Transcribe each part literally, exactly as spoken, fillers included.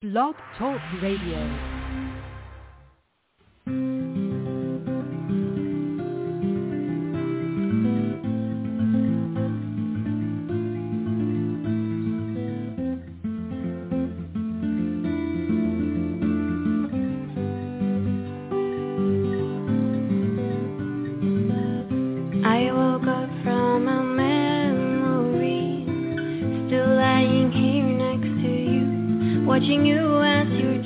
Blog Talk Radio. Watching you as you're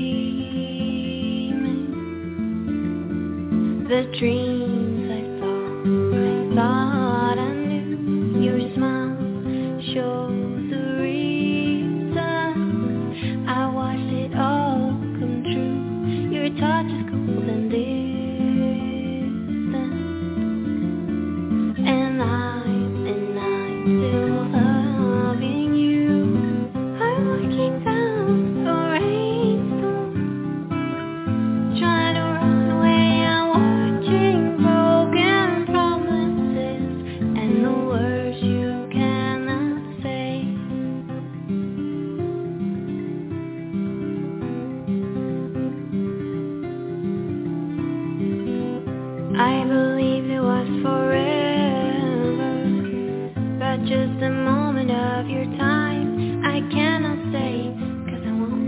dreaming, the dreams I saw, I thought I knew. Your smile shows the reason I watched it all come true. Your touch is cold and distant, and I'm, and I'm still loving you. I'm looking down. I believed it was forever, but just a moment of your time. I cannot stay, 'cause I want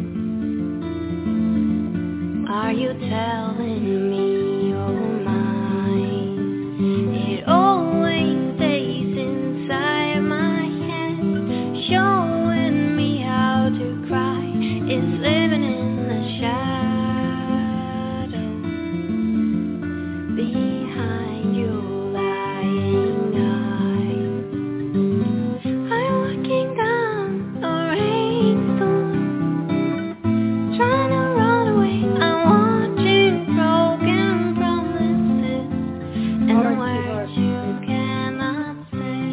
to. Are you telling me you're mine? It always stays inside my head, showing me how to cry. It's living in the shadow. Behind your lying eyes, I'm looking down the rainstorm, trying to run away. I'm watching broken promises and the words you cannot say.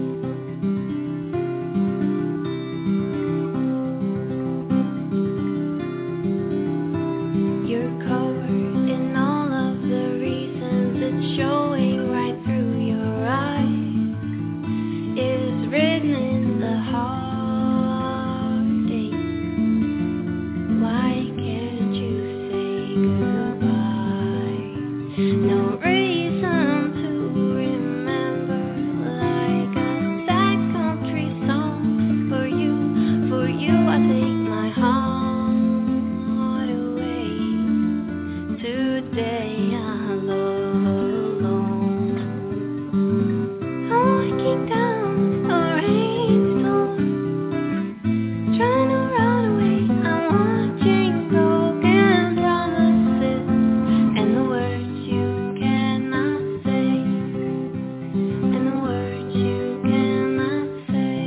You're covered in all of the reasons, it's showing right through your eyes. It's written in the heartache. Why can't you say goodbye? No reason to remember, like a sad country song. For you, for you I take my heart away. Today I'm alone. I'm looking down the rainstorm, trying to run away. I'm watching broken promises and the words you cannot say, and the words you cannot say.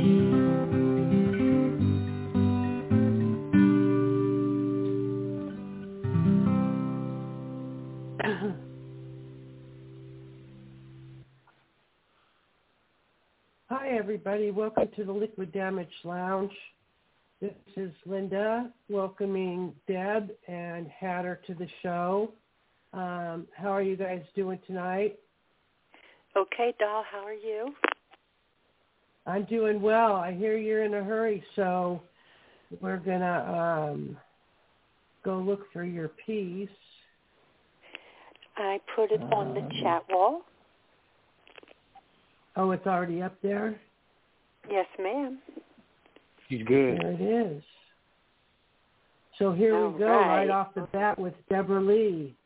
Hi, everybody. Welcome to the Liquid Damage Lounge. This is Linda welcoming Deb and Hatter to the show. Um, how are you guys doing tonight? Okay, doll, how are you? I'm doing well. I hear you're in a hurry, so we're going to um, go look for your piece. I put it on the Um, chat wall. Oh, it's already up there? Yes, ma'am. She's good. There it is. So here All we go, right. right off the bat with Deborah Lee.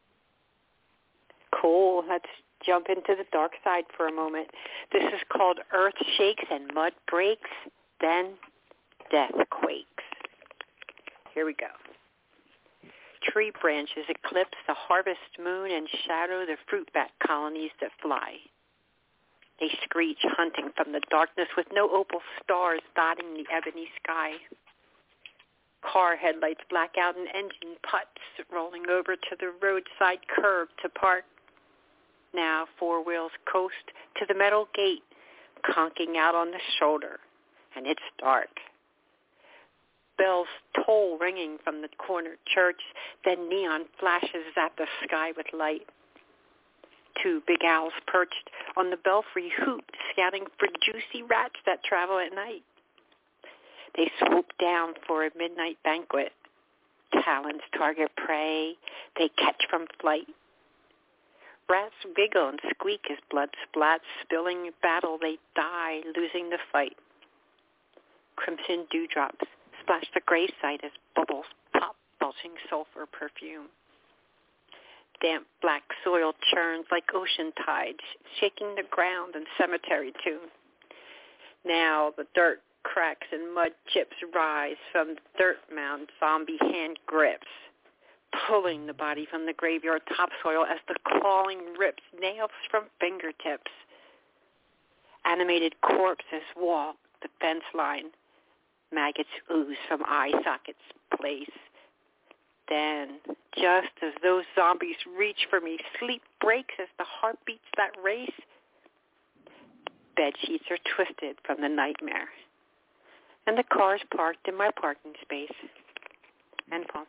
Cool. Let's jump into the dark side for a moment. This is called Earth Shakes and Mud Breaks, Then Death Quakes. Here we go. Tree branches eclipse the harvest moon and shadow the fruit bat colonies that fly. They screech, hunting from the darkness with no opal stars dotting the ebony sky. Car headlights black out and engine puts, rolling over to the roadside curb to park. Now four wheels coast to the metal gate, conking out on the shoulder, and it's dark. Bells toll ringing from the corner church, then neon flashes at the sky with light. Two big owls perched on the belfry hoop, scouting for juicy rats that travel at night. They swoop down for a midnight banquet. Talons target prey. They catch from flight. Rats giggle and squeak as blood splats. Spilling in battle, they die, losing the fight. Crimson dewdrops splash the gravesite as bubbles pop, belching sulfur perfume. Damp black soil churns like ocean tides, shaking the ground in cemetery tune. Now the dirt cracks and mud chips rise from the dirt mound zombie hand grips, pulling the body from the graveyard topsoil as the clawing rips nails from fingertips. Animated corpses walk the fence line. Maggots ooze from eye sockets place. Then, just as those zombies reach for me, sleep breaks as the heart beats that race. Bed sheets are twisted from the nightmare. And the car's parked in my parking space. And Paul.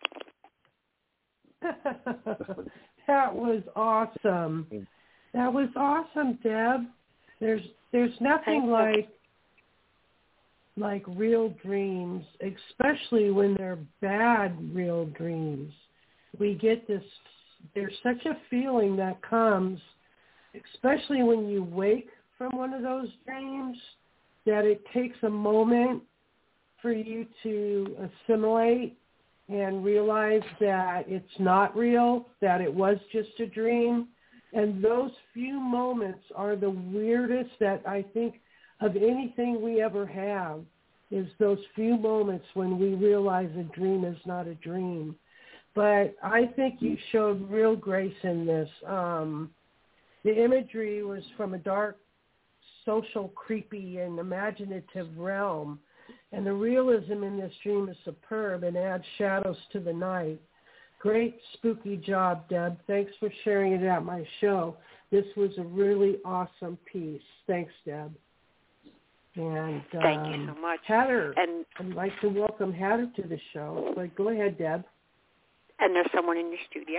That was awesome. That was awesome, Deb. There's there's nothing like like real dreams, especially when they're bad real dreams. We get this, there's such a feeling that comes, especially when you wake from one of those dreams, that it takes a moment for you to assimilate and realize that it's not real, that it was just a dream. And those few moments are the weirdest that I think of anything we ever have, is those few moments when we realize a dream is not a dream. But I think you showed real grace in this. Um, the imagery was from a dark, social, creepy, and imaginative realm. And the realism in this dream is superb and adds shadows to the night. Great spooky job, Deb. Thanks for sharing it at my show. This was a really awesome piece. Thanks, Deb. And um, thank you so much. Hatter, and I'd like to welcome Hatter to the show. But go ahead, Deb. And there's someone in your studio.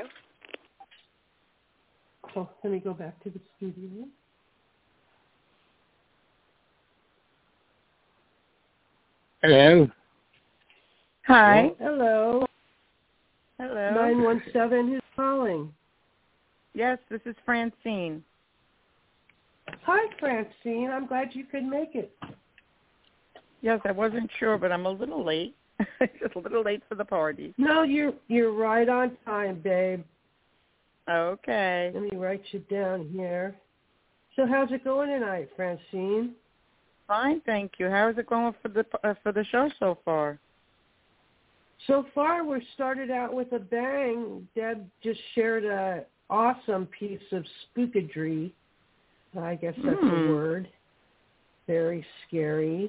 So let me go back to the studio. Hello. Hi. Hello. Hello. nine one seven, who's calling? Yes, this is Francine. Hi, Francine. I'm glad you could make it. Yes, I wasn't sure, but I'm a little late. Just a little late for the party. No, you're you're right on time, babe. Okay. Let me write you down here. So how's it going tonight, Francine? Fine, thank you. How is it going for the uh, for the show so far? So far, we started out with a bang. Deb just shared a awesome piece of spookadry. I guess that's hmm. a word. Very scary.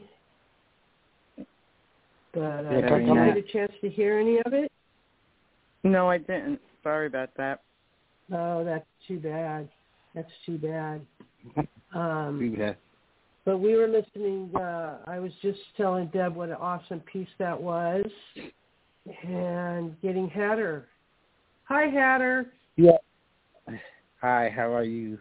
But uh, Yeah, did you get a chance to hear any of it? No, I didn't. Sorry about that. Oh, that's too bad. That's too bad. Um, Too bad. But we were listening. Uh, I was just telling Deb what an awesome piece that was. And getting Hatter. Hi, Hatter. Yeah. Hi, how are you?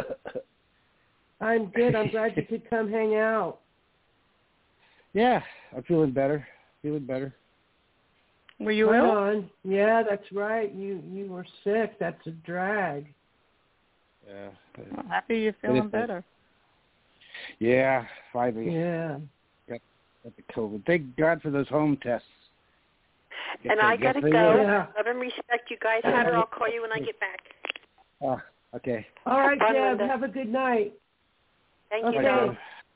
I'm good. I'm glad you could come hang out. Yeah, I'm feeling better. Feeling better. Were you Right ill? on. Yeah, that's right. You you were sick. That's a drag. Yeah. Well, happy you're feeling better. Yeah, finally. Yeah. Got, got the COVID. Thank God for those home tests. And I got to go. Yeah. Love and respect you guys. Hatter, I'll call you when I get back. Oh, okay. All right, Have fun, Deb. Linda. Have a good night. Thank Okay. you, Deb.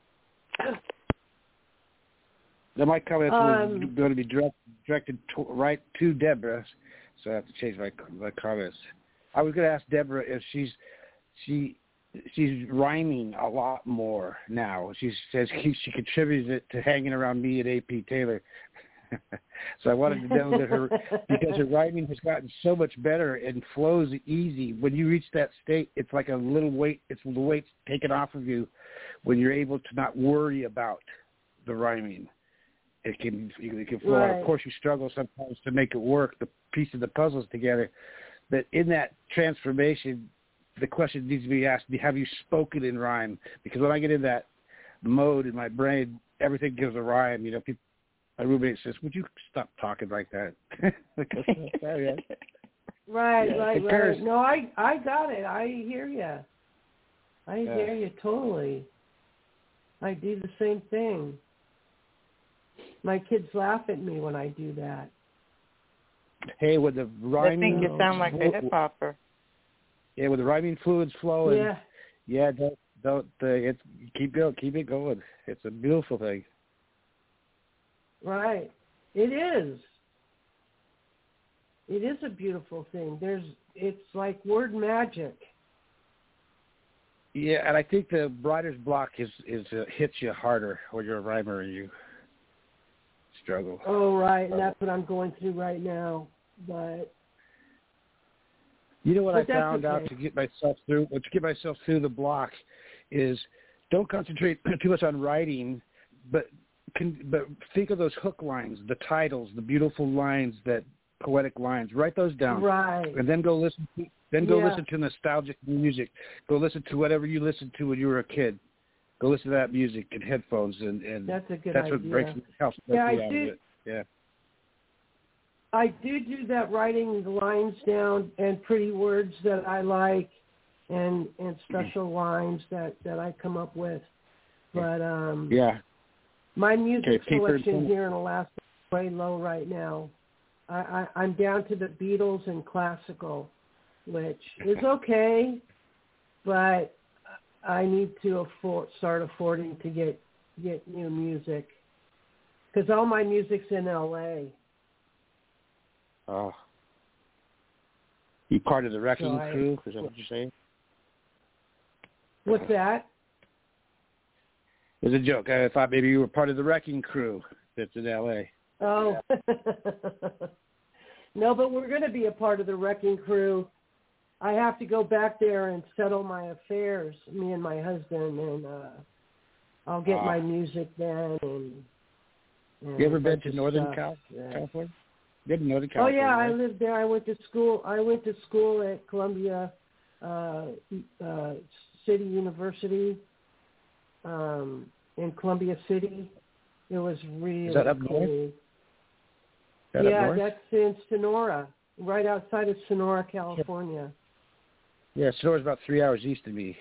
Now, my comments Um, were going to be direct, directed to, right to Deborah, so I have to change my my comments. I was going to ask Deborah if she's she she's rhyming a lot more now. She says she, she contributes it to hanging around me at A P Taylor. So I wanted to know that her, because her writing has gotten so much better and flows easy. When you reach that state, it's like a little weight. It's the weight's taken off of you when you're able to not worry about the rhyming. It can it can flow. Right. Of course, you struggle sometimes to make it work, the piece of the puzzles together. But in that transformation, the question needs to be asked: have you spoken in rhyme? Because when I get in that mode in my brain, everything gives a rhyme. You know, people, my roommate says, "Would you stop talking like that?" Because, oh, yeah. Right, yeah, right, compares- right. No, I I got it. I hear you. I Yeah. hear you totally. I do the same thing. My kids laugh at me when I do that. Hey, with the I rhyming, think you sound like a hip hopper. yeah, with the rhyming fluids flowing. Yeah. Yeah, don't don't uh, it's keep going, keep it going. It's a beautiful thing. Right. It is. It is a beautiful thing. There's it's like word magic. Yeah, and I think the writer's block is is uh, hits you harder when you're a rhymer and you struggle. Oh, right, and that's what I'm going through right now. But You know what I But that's found out okay. to get myself through to get myself through the block is don't concentrate too much on writing, but can, but think of those hook lines, the titles, the beautiful lines, that poetic lines. Write those down, right. and then go listen. To, then go Yeah. listen to nostalgic music. Go listen to whatever you listened to when you were a kid. Go listen to that music in headphones, and, and That's a good that's idea. what breaks me, helps break Yeah, me I out do. of it. Yeah. I do do that, writing the lines down and pretty words that I like, and and special lines that, that I come up with. But um, Yeah. my music Okay, paper and selection pen. here in Alaska is way low right now. I, I, I'm down to the Beatles and classical, which is okay, but I need to afford, start affording to get get new music, because all my music's in L A. Oh. You part of the wrecking So I- crew? Is that what you're saying? What's that? It was a joke. I thought maybe you were part of the wrecking crew that's in L A. Oh. No, but we're going to be a part of the wrecking crew. I have to go back there and settle my affairs, me and my husband, and uh, I'll get Ah. my music then. And, and You ever a been bunch to of Northern stuff. Cal- Yeah. California? You been to Northern Oh California? yeah, I right? lived there. I went to school. I went to school at Columbia uh, uh, City University um, in Columbia City. It was really Is that up cool. north? Is that yeah, up north? that's in Sonora, right outside of Sonora, California. Yeah, Sonora's about three hours east of me.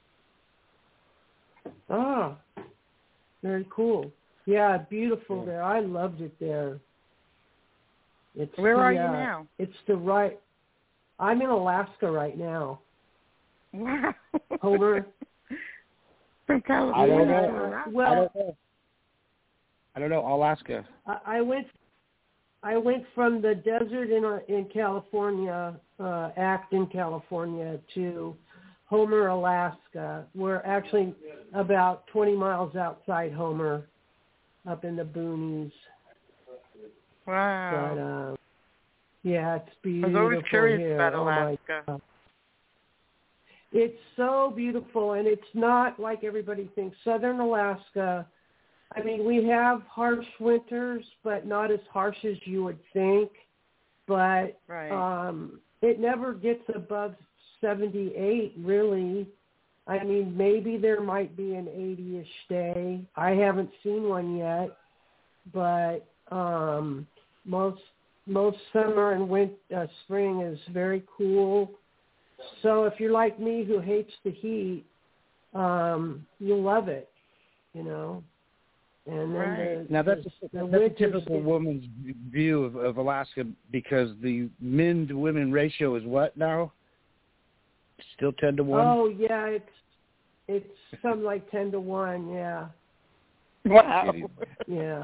Ah, very cool. Yeah, beautiful Yeah. there. I loved it there. It's Where the, are you uh, now? It's the right. I'm in Alaska right now. Wow. Homer. From I California don't to know. Alaska. Well, I don't know. I don't know. Alaska. I, I went. I went from the desert in uh, in California, uh, Acton, California, to Homer, Alaska. We're actually about twenty miles outside Homer, up in the boonies. Wow. But uh, yeah, it's I beautiful was always curious here. about Oh my Alaska. God. It's so beautiful, and it's not like everybody thinks. Southern Alaska, I mean, we have harsh winters, but not as harsh as you would think. But Right. um, it never gets above seventy-eight, really. I mean, maybe there might be an eighty-ish day. I haven't seen one yet, but um, most most summer and winter, uh, spring is very cool. So if you're like me who hates the heat, um, you'll love it, you know. And then Right. the, Now that's the, a, the that's a winters typical get- woman's view of, of Alaska, because the men to women ratio is what now? Still ten to one. Oh yeah, it's it's something like ten to one. Yeah, Wow. yeah.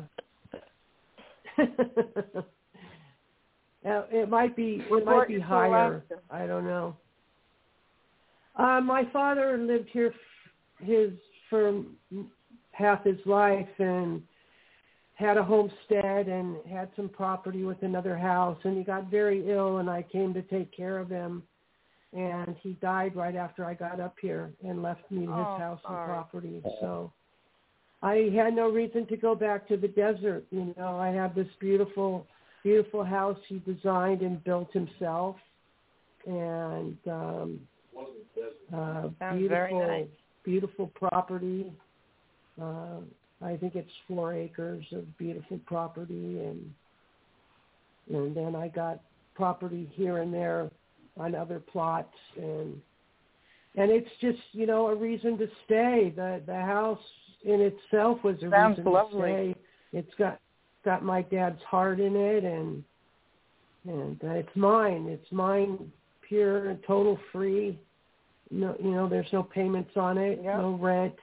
Uh, it might be it What might brought be you to higher. Alaska? I don't know. Uh, my father lived here f- his for half his life and had a homestead and had some property with another house, and he got very ill, and I came to take care of him, and he died right after I got up here and left me his Oh, house and sorry. property. So I had no reason to go back to the desert. You know, I have this beautiful, beautiful house he designed and built himself, and um, uh, Sounds beautiful, very nice. beautiful property. Uh, I think it's four acres of beautiful property, and and then I got property here and there on other plots, and and it's just, you know, a reason to stay. The the house in itself was a Sounds reason lovely. to stay. It's got got my dad's heart in it, and and uh, it's mine. It's mine, pure and total free. No, you know, there's no payments on it, Yep. no rent.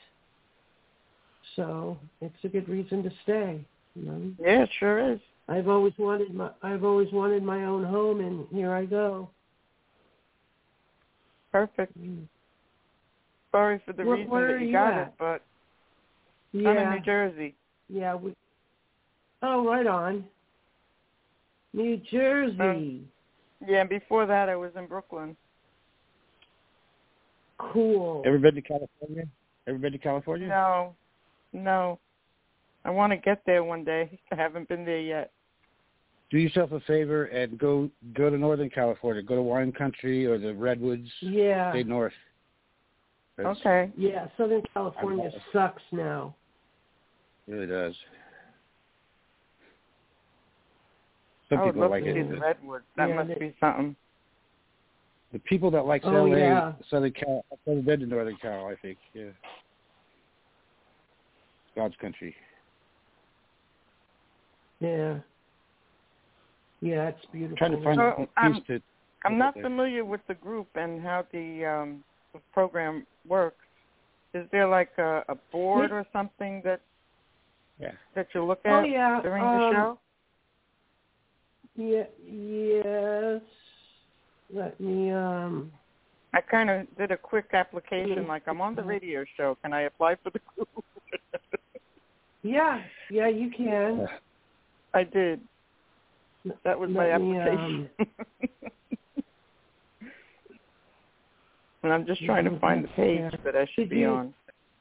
So it's a good reason to stay. You know? Yeah, it sure is. I've always wanted my I've always wanted my own home, and here I go. Perfect. Mm. Sorry for the Where- reason where that are you you got at? it, but Yeah, I'm in New Jersey. yeah. We, oh, right on. New Jersey. Yeah, and before that I was in Brooklyn. Cool. Ever been to California? Ever been to California? No, no. I want to get there one day. I haven't been there yet. Do yourself a favor and go go to Northern California. Go to wine country or the redwoods. Yeah. Stay north. That's- Okay. Yeah, Southern California I'm- sucks now. It really does. Some I would people love like to see it. the redwoods. That Yeah, must they- be something. The people that like Oh, L A, yeah. Southern Cal, I've never been to Northern Cal, I think. Yeah. It's God's country. Yeah. Yeah, it's beautiful. Trying to find So, a piece I'm- to. I'm not there. familiar with the group and how the, um, the program works. Is there like a, a board or something that Yeah. that you look at Oh, yeah. during um, the show? Yeah, yes. Let me, um, I kind of did a quick application, Yeah. like I'm on the radio show. Can I apply for the group? yeah, yeah, you can. I did. That was my Let me, application. And I'm just trying to find the page that I should Did be you- on.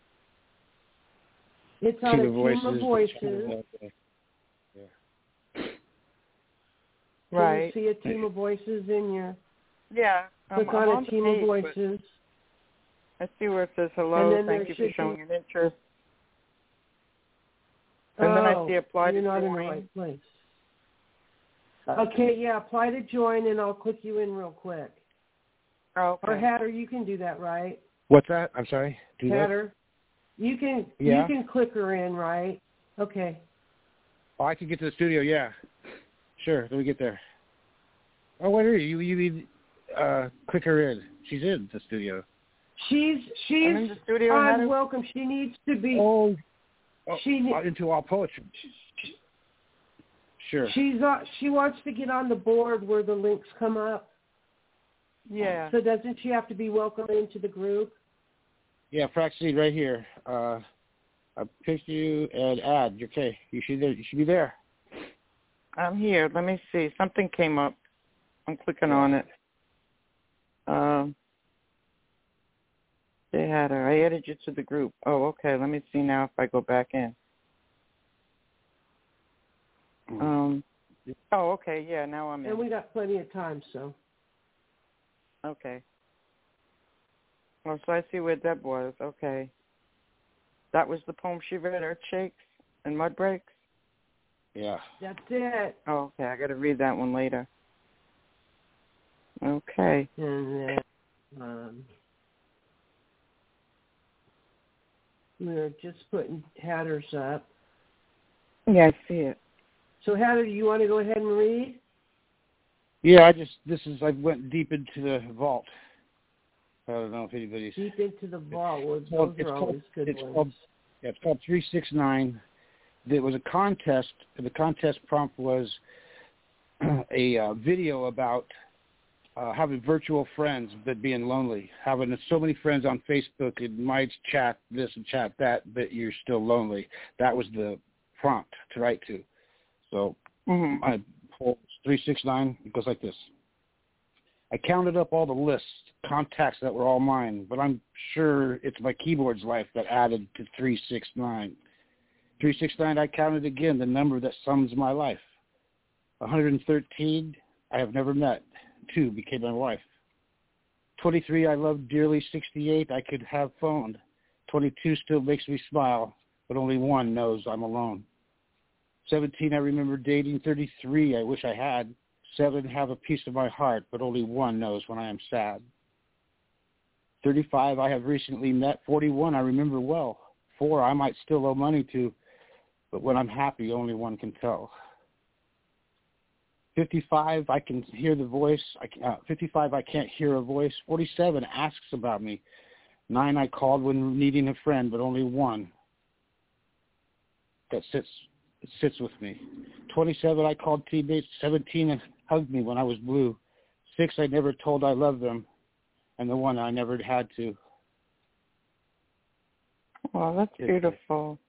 It's on Team a of Team Voices. of Voices. Can Right. you see a Team of Voices in your, Yeah. I'm, click I'm on on a the Team page, of but Voices. I see where it says And hello, then thank there you for should be- showing an interest. And then I Oh, see apply you're to not in the join. right place. Okay, yeah, apply to join, and I'll click you in real quick. Oh, Or okay. Hatter, you can do that, right? What's that? I'm sorry. Do what? Hatter, you can Yeah. you can click her in, right? Okay. Oh, I can get to the studio. Yeah. Sure. Let me get there. Oh, wait, are you? You need uh, click her in. She's in the studio. She's she's I'm in the studio, on Hatter. welcome. She needs to be. Oh. oh She ne- uh, into all poetry. Sure. She's uh, she wants to get on the board where the links come up. Yeah. So doesn't she have to be welcomed into the group? Yeah, practicing right here. Uh, I picked you and add. You're okay. You should you should be there. I'm here. Let me see. Something came up. I'm clicking on it. Um, they had her. I added you to the group. Oh, okay. Let me see now if I go back in. Um. Oh, okay. Yeah, now I'm in. And we got plenty of time, so. Okay. Oh, so I see where Deb was. Okay. That was the poem she read, Earth Shakes and Mud Breaks? Yeah. That's it. Oh, okay. I got to read that one later. Okay. And then um, we're just putting Hatters up. Yeah, I see it. So Hatter, do you want to go ahead and read? Yeah, I just this is I went deep into the vault. I don't know if anybody's Deep into the vault. Well, It's called- those it's are called- always good it's ones. called- yeah, it's called three six nine. There was a contest. And the contest prompt was a uh, video about uh, having virtual friends but being lonely, having so many friends on Facebook and might chat this and chat that, but you're still lonely. That was the prompt to write to. So Mm-hmm. I pulled three six nine. It goes like this. I counted up all the lists, contacts that were all mine, but I'm sure it's my keyboard's life that added to three six nine. three six nine, I counted again the number that sums my life. one hundred thirteen, I have never met. Two became my wife. twenty-three, I love dearly. sixty-eight, I could have phoned. twenty-two still makes me smile. but only one knows I'm alone. seventeen, I remember dating. thirty-three, I wish I had. Seven, have a piece of my heart, but only one knows when I am sad. thirty-five, I have recently met. forty-one, I remember well. Four, I might still owe money to, but when I'm happy, only one can tell. fifty-five, I can hear the voice. I can, uh, fifty-five, I can't hear a voice. forty-seven, asks about me. Nine, I called when needing a friend, but only one that sits sits with me. twenty-seven, I called teammates. seventeen, and hugged me when I was blue. Six, I never told I loved them, and the one I never had to. Oh, that's beautiful.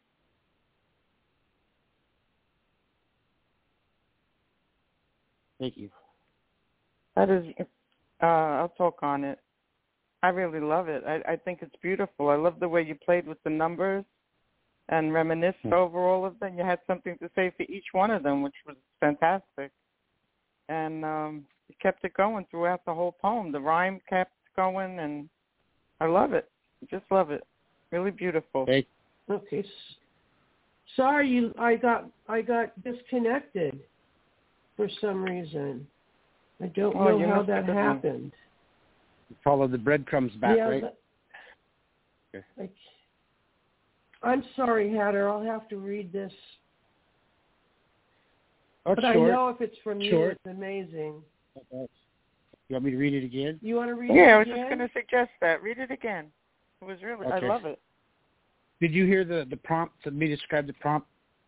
Thank you. That is, uh, I'll talk on it. I really love it. I, I think it's beautiful. I love the way you played with the numbers and reminisced mm-hmm. over all of them. You had something to say for each one of them, which was fantastic. And um, you kept it going throughout the whole poem. The rhyme kept going, and I love it. Just love it. Really beautiful. Hey. Okay. Sorry, you. I got I got disconnected for some reason. I don't oh, know how that happened. Follow the breadcrumbs back, yeah, right? But, okay. I'm sorry, Hatter. I'll have to read this. Oh, but short. I know if it's from you, short. It's amazing. You want me to read it again? You want to read yeah, it again? Yeah, I was just going to suggest that. Read it again. It was really, okay. I love it. Did you hear the, the prompt, that me describe the prompt?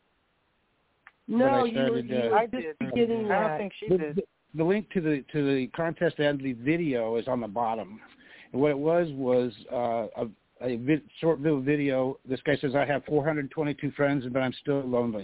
No, started, you were, you uh, were I just did. beginning that. I don't think she the, did. The, the link to the to the contest and the video is on the bottom. And what it was was uh, a, a vid, short little video. This guy says, I have four hundred twenty-two friends, but I'm still lonely.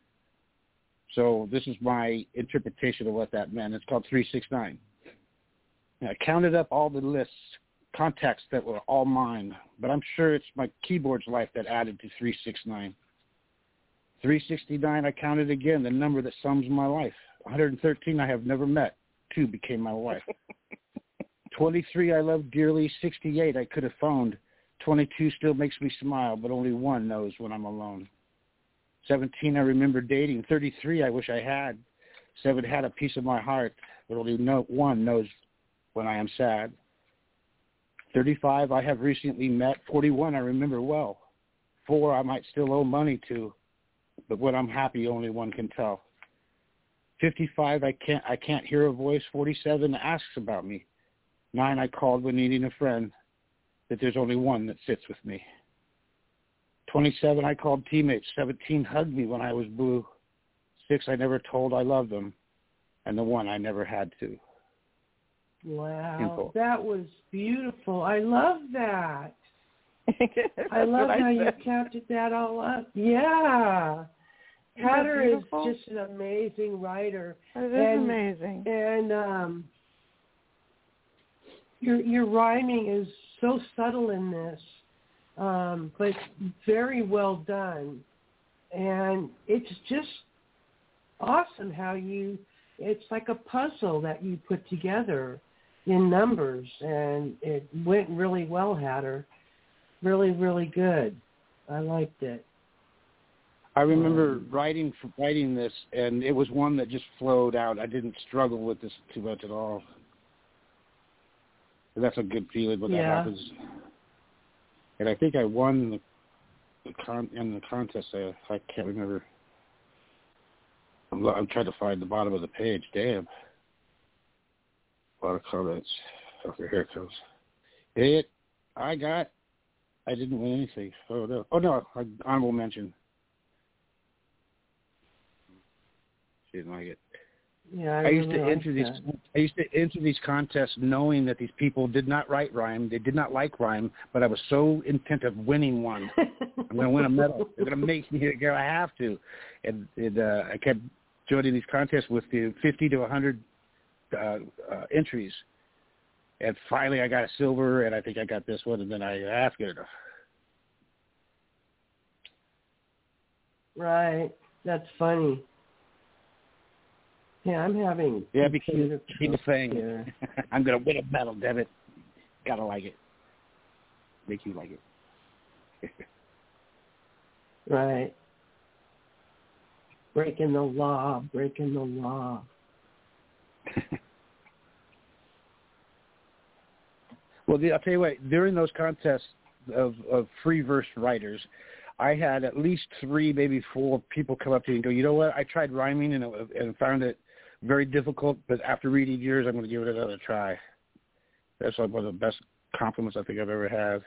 So this is my interpretation of what that meant. It's called three six nine. And I counted up all the lists, contacts that were all mine, but I'm sure it's my keyboard's life that added to three six nine. three sixty-nine, I counted again, the number that sums my life. one hundred thirteen, I have never met. Two became my wife. twenty-three, I love dearly. sixty-eight, I could have phoned. twenty-two still makes me smile, but only one knows when I'm alone. seventeen, I remember dating. thirty-three, I wish I had. Seven, had a piece of my heart, but only no, one knows when I am sad. thirty-five, I have recently met. forty-one, I remember well. Four, I might still owe money to, but when I'm happy, only one can tell. fifty-five, I can't I can't hear a voice. forty-seven, asks about me. Nine, I called when needing a friend, that there's only one that sits with me. twenty-seven, I called teammates. seventeen, hugged me when I was blue. Six, I never told I loved them, and the one I never had to. Wow, Simple. That was beautiful. I love that. I love I how said. you counted that all up. Yeah. Hatter is just an amazing writer. It is and, amazing. And um, your your rhyming is so subtle in this, um, but very well done. And it's just awesome how you, it's like a puzzle that you put together in numbers, and it went really well, Hatter. Really, really good. I liked it. I remember writing writing this, and it was one that just flowed out. I didn't struggle with this too much at all. And that's a good feeling when yeah. that happens. And I think I won the, the con in the contest. I, I can't remember. I'm, I'm trying to find the bottom of the page. Damn. A lot of comments. Okay, here it comes. It. I got. I didn't win anything. Oh no. Oh no. Honorable mention. She didn't like it. Yeah, I, I used really to enter these. that. I used to enter these contests knowing that these people did not write rhyme. They did not like rhyme, but I was so intent of winning one. I'm going to win a medal. They're going to make me go. I have to, and, and uh, I kept joining these contests with the fifty to one hundred uh, uh, entries, and finally I got a silver, and I think I got this one, and then I asked it enough. Right. That's funny. Yeah, I'm having Yeah, because people saying here. I'm going to win a medal, damn it. Gotta like it. Make you like it. Right. Breaking the law, breaking the law. Well, the, I'll tell you what, during those contests of, of free verse writers, I had at least three, maybe four people come up to me and go, you know what, I tried rhyming and, it, and found it very difficult, but after reading yours, I'm going to give it another try. That's like one of the best compliments I think I've ever had.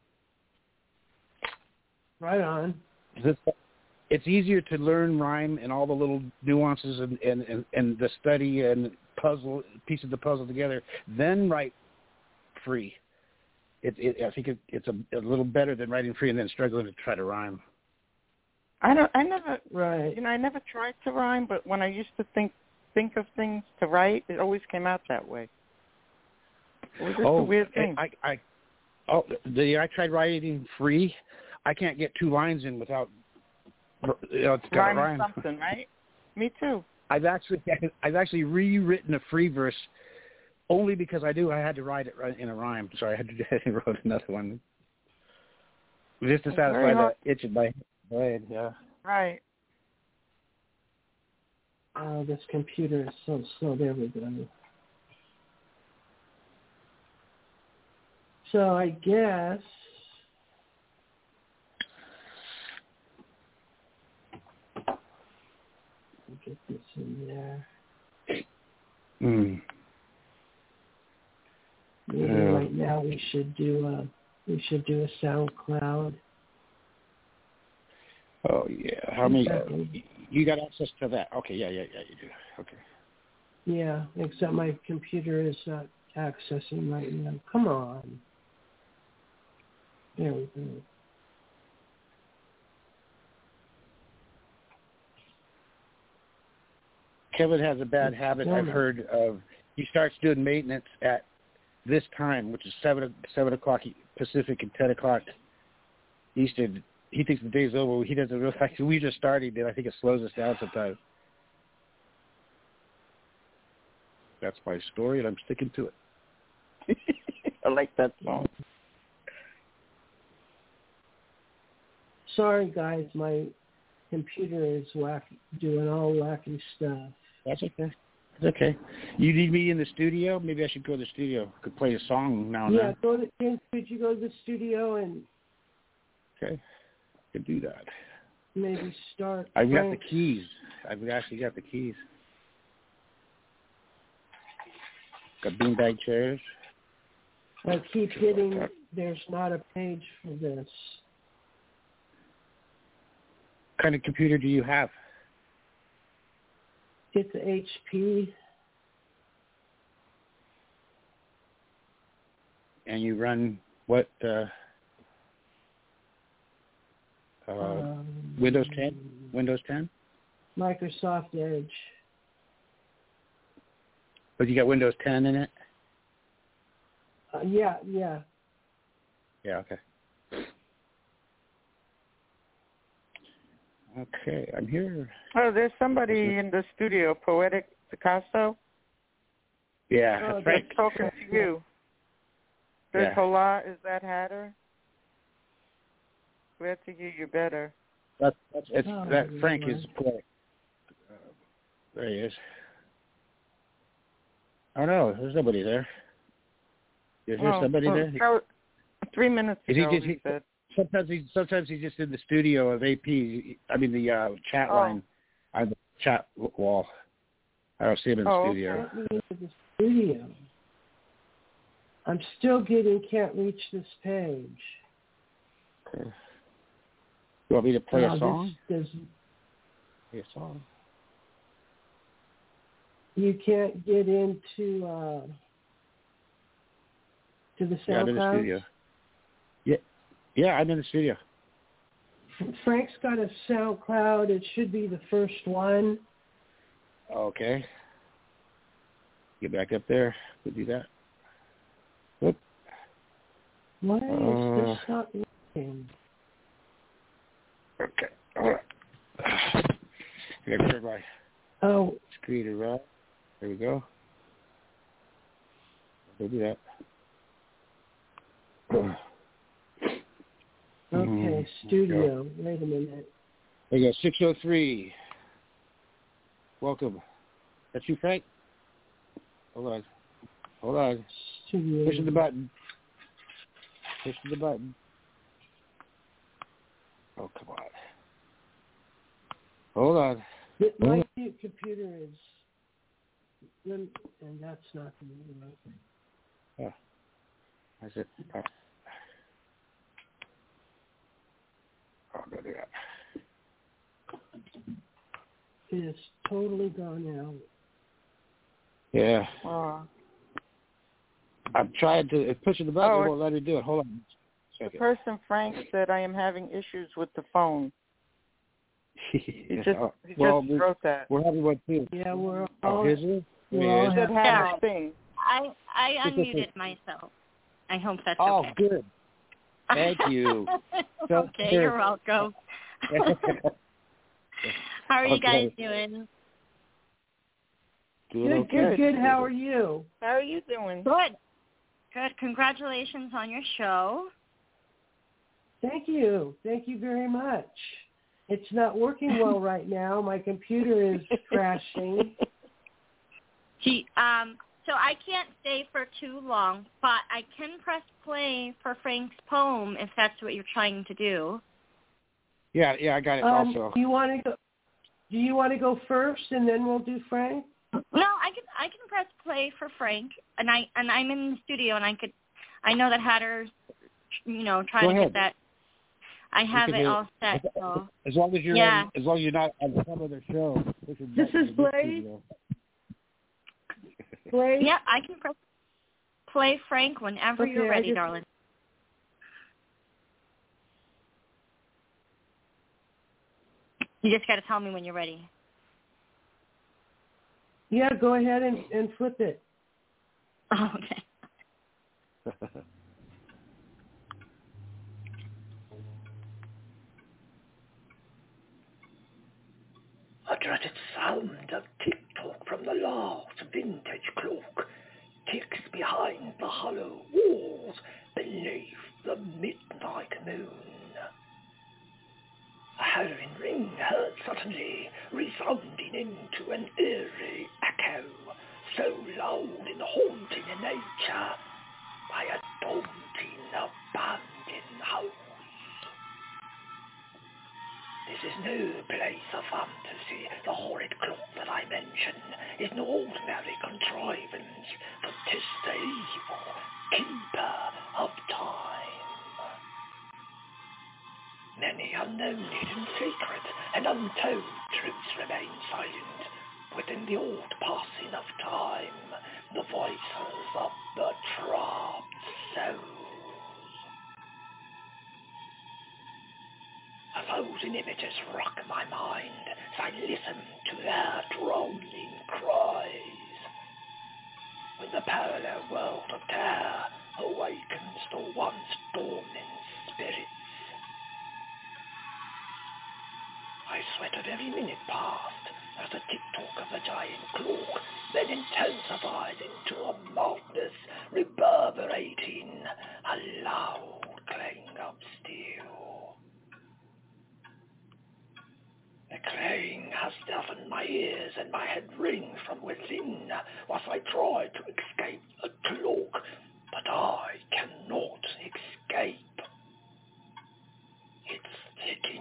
Right on. It's easier to learn rhyme and all the little nuances and, and, and, and the study and puzzle, piece of the puzzle together, then write free. It, it, I think it, it's a, a little better than writing free and then struggling to try to rhyme. I don't. I never. Right. You know, I never tried to rhyme, but when I used to think think of things to write, it always came out that way. It was just oh, a weird thing. I, I, oh, the I tried writing free. I can't get two lines in without. You know, it's got to rhyme. Something, right? Me too. I've actually I've actually rewritten a free verse only because I knew I had to write it in a rhyme, so I had to wrote another one just to satisfy that itch in my head. Yeah. Right. Oh, this computer is so slow. There we go. So I guess. Get this in there. Mm. Maybe Yeah. right now we should do a we should do a SoundCloud. Oh yeah, how many? Exactly. You got access to that? Okay, yeah, yeah, yeah, you do. Okay. Yeah, except my computer is not accessing right now. Come on. There we go. Kevin has a bad habit, I've heard, of he starts doing maintenance at this time, which is seven seven o'clock Pacific and ten o'clock Eastern. He thinks the day's over. He doesn't realize we just started, and I think it slows us down sometimes. That's my story, and I'm sticking to it. I like that song. Sorry, guys, my computer is wacky, doing all wacky stuff. That's okay. That's okay. You need me in the studio? Maybe I should go to the studio. Could play a song now and yeah, then. go to, could you go to the studio and Okay, could do that. maybe start? I've got the Frank. keys. I've actually got the keys. Got beanbag chairs. I keep hitting, there's not a page for this. What kind of computer do you have? It's H P. And you run what? Uh, uh, Um, Windows ten? Windows ten? Microsoft Edge. But you got Windows ten in it? Uh, yeah, yeah. Yeah, okay. Okay, I'm here. Oh, there's somebody in the studio, Poetic Picasso. Yeah, Oh, Frank. They're talking to you. There's Yeah. Hola, is that Hatter? Glad to hear you better. That's, that's, it's, Oh, that Frank never is mind. poetic. Uh, there he is. Oh, no, there's nobody there. Is there Oh, somebody well, there? so- three minutes Is he ago, just- he he- said. Sometimes he's sometimes he's just in the studio of A P. I mean the uh, chat Oh. line on the chat wall. I don't see him in the Oh, studio. Let me into the studio. I'm still getting can't reach this page. Okay. You want me to play Uh, a song? This, this, Play a song. you can't get into uh, to the Yeah, I'm in the SoundCloud. studio. Yeah, yeah, I'm in the studio. Frank's got a SoundCloud. It should be the first one. Okay. Get back up there. We'll do that. Whoop. Why Uh, is this not working? Okay. All right. I gotta turn my Oh, screen around. There we go. We'll do that. Okay, Mm, studio. Wait a minute. There you go, six oh three. Welcome. That's you, Frank? Hold on. Hold on. Studio. Pushing the button. Pushing the button. Oh, come on. Hold on. My computer is, and that's not the right. Yeah. That's it. Oh, oh go do that. It is totally gone out. Yeah. Oh. I'm trying to, it's pushing the button, Oh, it won't let me do it. Hold on. The person, Frank, said I am having issues with the phone. He just, oh, he well, just we, wrote that. we're having one too. Yeah, we're all. Oh, is it? We're Yeah. all He said having, have Yeah. a thing. I I unmuted myself. I hope that's Oh, okay. good. Thank you. So Okay, good. you're welcome. How are you Okay. guys doing? Doing good, okay. good, good. How are you? How are you doing? Good. Good. Congratulations on your show. Thank you. Thank you very much. It's not working well right now. My computer is crashing. Gee, um, so I can't stay for too long, but I can press play for Frank's poem if that's what you're trying to do. Yeah, yeah, I got it Um, also. do you want to go? Do you want to go first, and then we'll do Frank? No, I can I can press play for Frank, and I and I'm in the studio, and I could I know that Hatter's, you know, trying Go to ahead. get that. I have can it do all set. So As long as you're Yeah. on, as long as you're not on some other show. This is, This is Blade. Blade. yeah, I can press play Frank whenever Okay, you're I ready, just- darling. You just got to tell me when you're ready. Yeah, go ahead and, and flip it. Oh, okay. A dreaded sound of tick-tock from the last vintage clock ticks behind the hollow walls beneath the midnight moon. A howling ring heard suddenly, resounding into an eerie echo, so loud and haunting in nature, by a daunting abandoned house. This is no place of fantasy. The horrid clock that I mention is no ordinary contrivance, but 'tis the evil keeper of time. Many unknown hidden secrets and untold truths remain silent within the old passing of time, the voices of the trapped souls. A thousand images rock my mind as I listen to their droning cries. When the parallel world of terror awakens the once dormant spirits, I sweat at every minute past as the tick-tock of the giant clock then intensifies into a madness, reverberating a loud clang of steel. The clang has deafened my ears and my head rings from within whilst I try to escape the clock, but I cannot escape. It's ticking.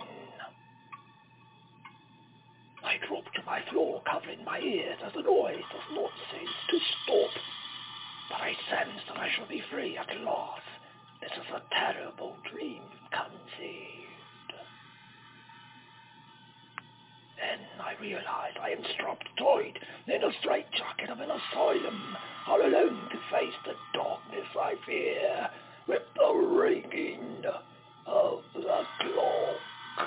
I drop to my floor, covering my ears as the noise does not seem to stop. But I sense that I shall be free at last. This is a terrible dream conceived. Then I realize I am strapped tight in a straitjacket of an asylum, all alone to face the darkness I fear, with the ringing of the clock.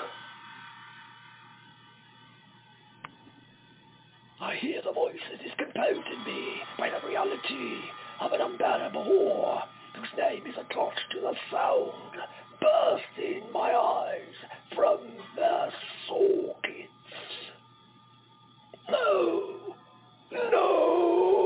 I hear the voices discomposing me by the reality of an unbearable horror, whose name is attached to the sound, bursting my eyes from their sockets. No! No!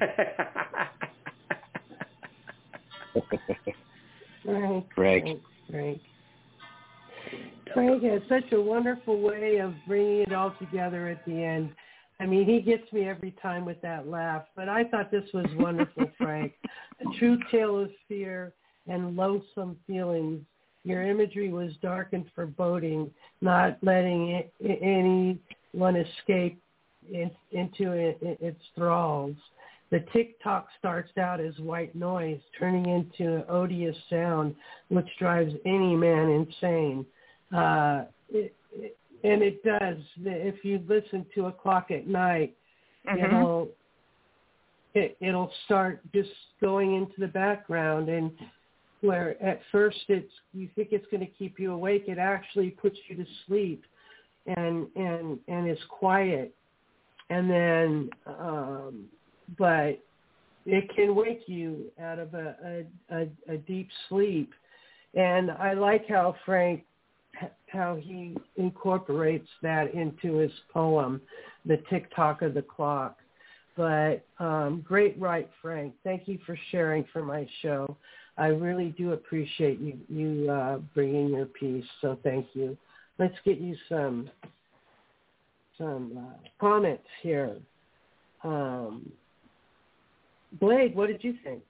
Frank, Frank. Frank, Frank. Frank has such a wonderful way of bringing it all together at the end. I mean, he gets me every time with that laugh. But I thought this was wonderful, Frank. A true tale of fear and loathsome feelings. Your imagery was dark and foreboding, not letting it, anyone escape in, into it, its thralls. The tick-tock starts out as white noise, turning into an odious sound, which drives any man insane. Uh, it, it, and it does. If you listen to a clock at night, mm-hmm. it'll it, it'll start just going into the background, and where at first it's you think it's going to keep you awake, it actually puts you to sleep, and and and is quiet, and then. Um, but it can wake you out of a, a, a, a deep sleep. And I like how Frank, how he incorporates that into his poem, The Tick-Tock of the Clock. But um, great write, Frank. Thank you for sharing for my show. I really do appreciate you, you uh, bringing your piece, so thank you. Let's get you some, some uh, comments here. Um, Blade, what did you think?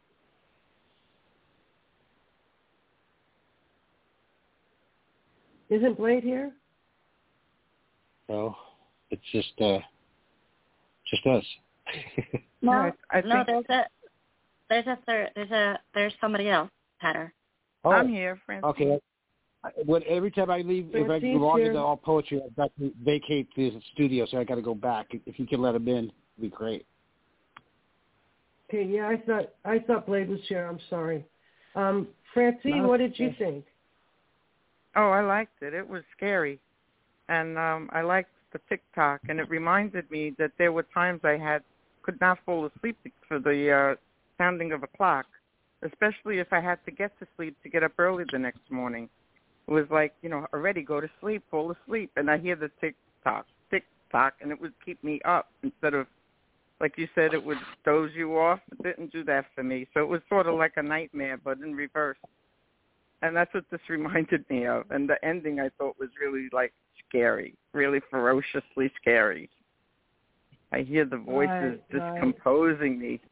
Isn't Blade here? No, it's just uh, just us. No, I, I no, think there's a there's a third, there's a there's somebody else, Hatter. Oh, I'm here, Francine. Okay. When, every time I leave, if I log into All Poetry, I've got to vacate the studio, so I got to go back. If you can let him in, it'd be great. Okay, yeah, I thought I thought Blade was here. I'm sorry. Um, Francine, no, what did you think? Oh, I liked it. It was scary, and um, I liked the tick-tock, and it reminded me that there were times I had could not fall asleep for the uh, sounding of a clock, especially if I had to get to sleep to get up early the next morning. It was like, you know, already go to sleep, fall asleep, and I hear the tick-tock, tick-tock, and it would keep me up instead of, like you said, it would doze you off. It didn't do that for me. So it was sort of like a nightmare, but in reverse. And that's what this reminded me of. And the ending I thought was really, like, scary, really ferociously scary. I hear the voices right, right. discomposing me.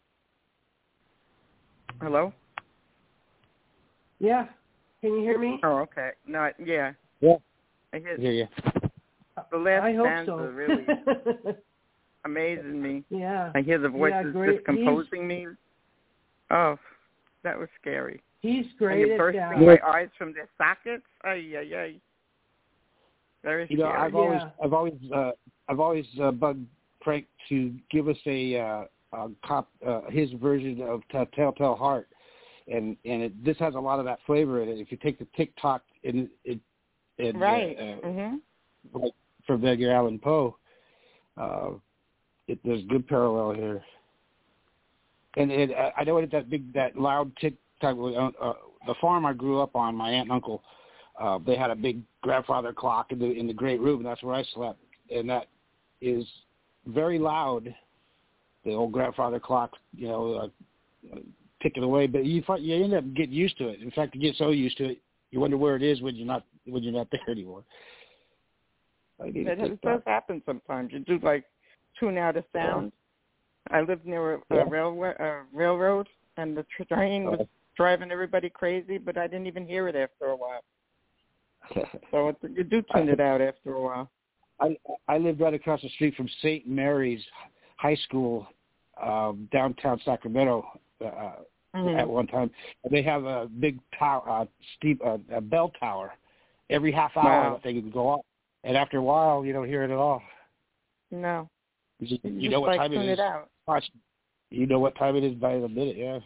Hello? Yeah. Can you hear me? Oh, okay. No, I, yeah. Yeah. I hear, I hear you. The last I hope stanza so. really amazing me. Yeah. I hear the voices yeah, great. discomposing He's, me. Oh, that was scary. He's great and at bursting that. my eyes from their sockets. Ay, ay, ay. Very You know, scary. I've always, Yeah. I've always, uh, I've always uh, bugged Frank to give us a, uh, a cop, uh, his version of t- Telltale Heart, and and it, this has a lot of that flavor in it. If you take the tick-tock and it, and, right, uh, uh, mm-hmm. like from Edgar Allan Poe, uh, it, there's good parallel here. And it, I know it that big, that loud tick-tock. Uh, the farm I grew up on, my aunt and uncle, uh, they had a big grandfather clock in the in the great room, and that's where I slept. And that is very loud. The old grandfather clock, you know, uh, ticking away. But you you end up getting used to it. In fact, you get so used to it, you wonder where it is when you're not when you're not there anymore. It, it does happen sometimes. You do like tune out a sound. I lived near a, yeah. a railway, a railroad, and the train was driving everybody crazy, but I didn't even hear it after a while. So it, you do tune it out after a while. I I lived right across the street from Saint Mary's High School, um, downtown Sacramento, uh, mm-hmm. at one time. And they have a big tower, uh, steep, uh, a bell tower. Every half hour wow. that thing would go up, and after a while, you don't hear it at all. No. You, just, you, you know what like time it is. It out. You know what time it is by the minute, yeah.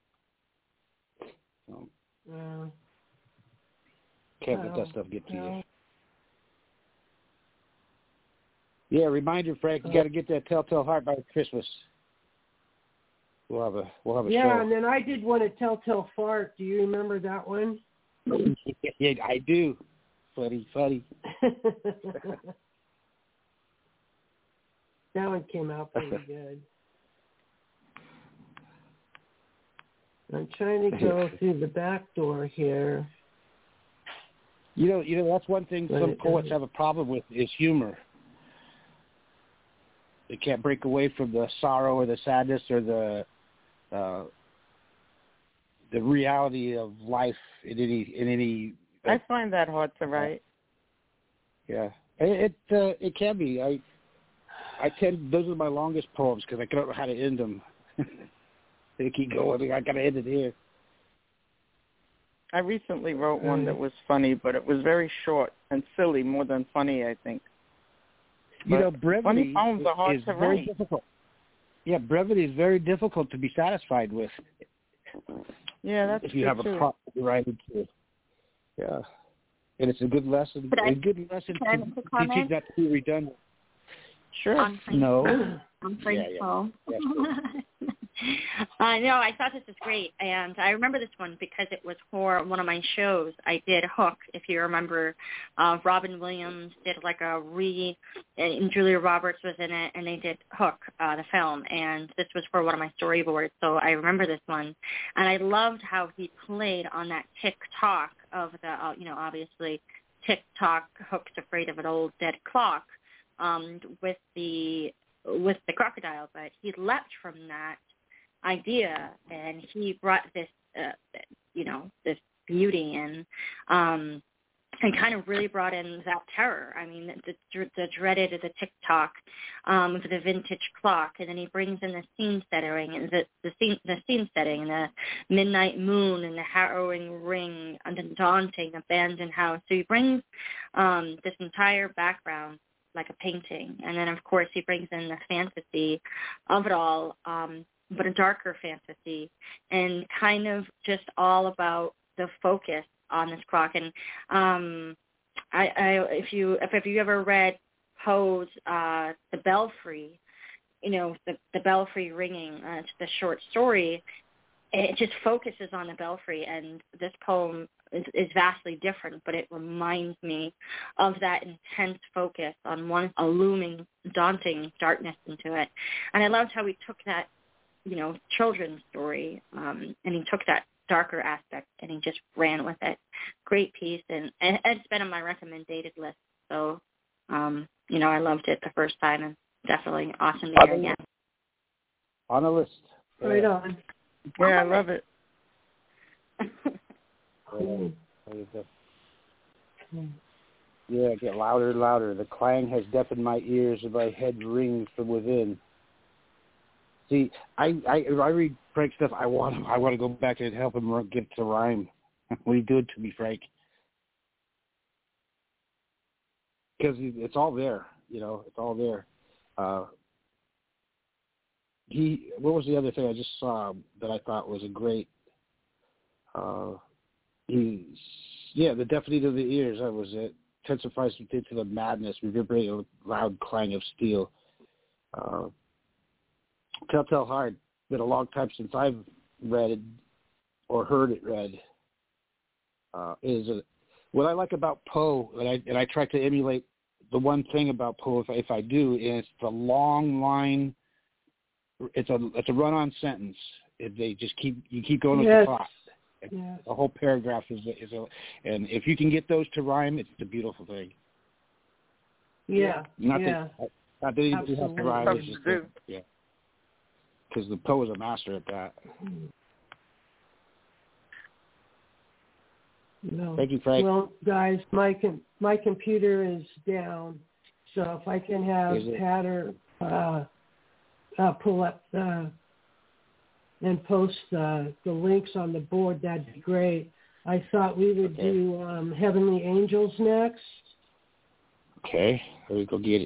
So, uh, can't well, let that stuff get to well. you. Yeah, reminder, Frank, you Uh, got to get that Telltale Heart by Christmas. We'll have a we'll have a yeah, show. Yeah, and then I did one at Telltale Fart. Do you remember that one? Yeah, I do. Funny, funny. That one came out pretty good. I'm trying to go through the back door here. You know, you know that's one thing But some it poets doesn't- have a problem with is humor. They can't break away from the sorrow or the sadness or the uh, the reality of life in any in any. I find that hard to write. Yeah, it it, uh, it can be. I I tend those are my longest poems because I don't know how to end them. They keep going. I got to end it here. I recently wrote one that was funny, but it was very short and silly, more than funny, I think. You But know, brevity funny poems are hard is to very write. difficult. Yeah, brevity is very difficult to be satisfied with. Yeah, that's if you good have too. a prompt to write into. Yeah, and it's a good lesson. Could I- a good lesson can I to make a teaching comment? not to be redundant. Sure. On Frank's No. poem. On Frank's Yeah, yeah. poem. That's uh, no, I thought this was great, and I remember this one because it was for one of my shows. I did Hook, if you remember. Uh, Robin Williams did like a re, and Julia Roberts was in it, and they did Hook, uh, the film, and this was for one of my storyboards, so I remember this one. And I loved how he played on that tick-tock of the, uh, you know, obviously tick-tock, Hook's afraid of an old dead clock, um, with the with the crocodile, but he leapt from that idea and he brought this, uh, you know, this beauty in, um, and kind of really brought in that terror. I mean, the, the dreaded the tick-tock um, of the vintage clock, and then he brings in the scene setting and the the scene the scene setting and the midnight moon and the harrowing ring and the daunting abandoned house. So he brings um, this entire background like a painting, and then of course he brings in the fantasy of it all, um, but a darker fantasy, and kind of just all about the focus on this clock. And um, I, I, if you if, if you ever read Poe's uh, The Belfry, you know the the belfry ringing, uh, it's the short story. It just focuses on the belfry, and this poem is, is vastly different, but it reminds me of that intense focus on one, a looming, daunting darkness into it. And I loved how he took that, you know, children's story, um, and he took that darker aspect, and he just ran with it. Great piece, and, and it's been on my recommended list. So, um, you know, I loved it the first time, and definitely awesome to hear again. On the list. Right on. Yeah, I love it. Cool. Yeah, get louder and louder. The clang has deafened my ears, and my head rings from within. See, I I, I read Frank stuff. I want I want to go back and help him get to rhyme. What he did to me, Frank, because it's all there. You know, it's all there. Uh, he. What was the other thing I just saw that I thought was a great? Uh, he, yeah, the deafening of the ears. That was it. Intensifies into the madness, reverberating a loud clang of steel. Uh, Telltale Heart. Been a long time since I've read it or heard it read. Uh, is a, what I like about Poe, and I and I try to emulate the one thing about Poe, if I, if I do, is the long line. It's a it's a run-on sentence. If they just keep you keep going with Yes. the plot. Yes. The whole paragraph is a, is a, and if you can get those to rhyme, it's a beautiful thing. Yeah. Not yeah. that not that you have to Absolutely. rhyme. It's just that, yeah. Because the Poe is a master at that. No. Thank you, Frank. Well, guys, my com- my computer is down, so if I can have Is it? Hatter uh, uh, pull up uh, and post uh, the links on the board, that'd be great. I thought we would Okay. do um, Heavenly Angels next. Okay, let me go get it.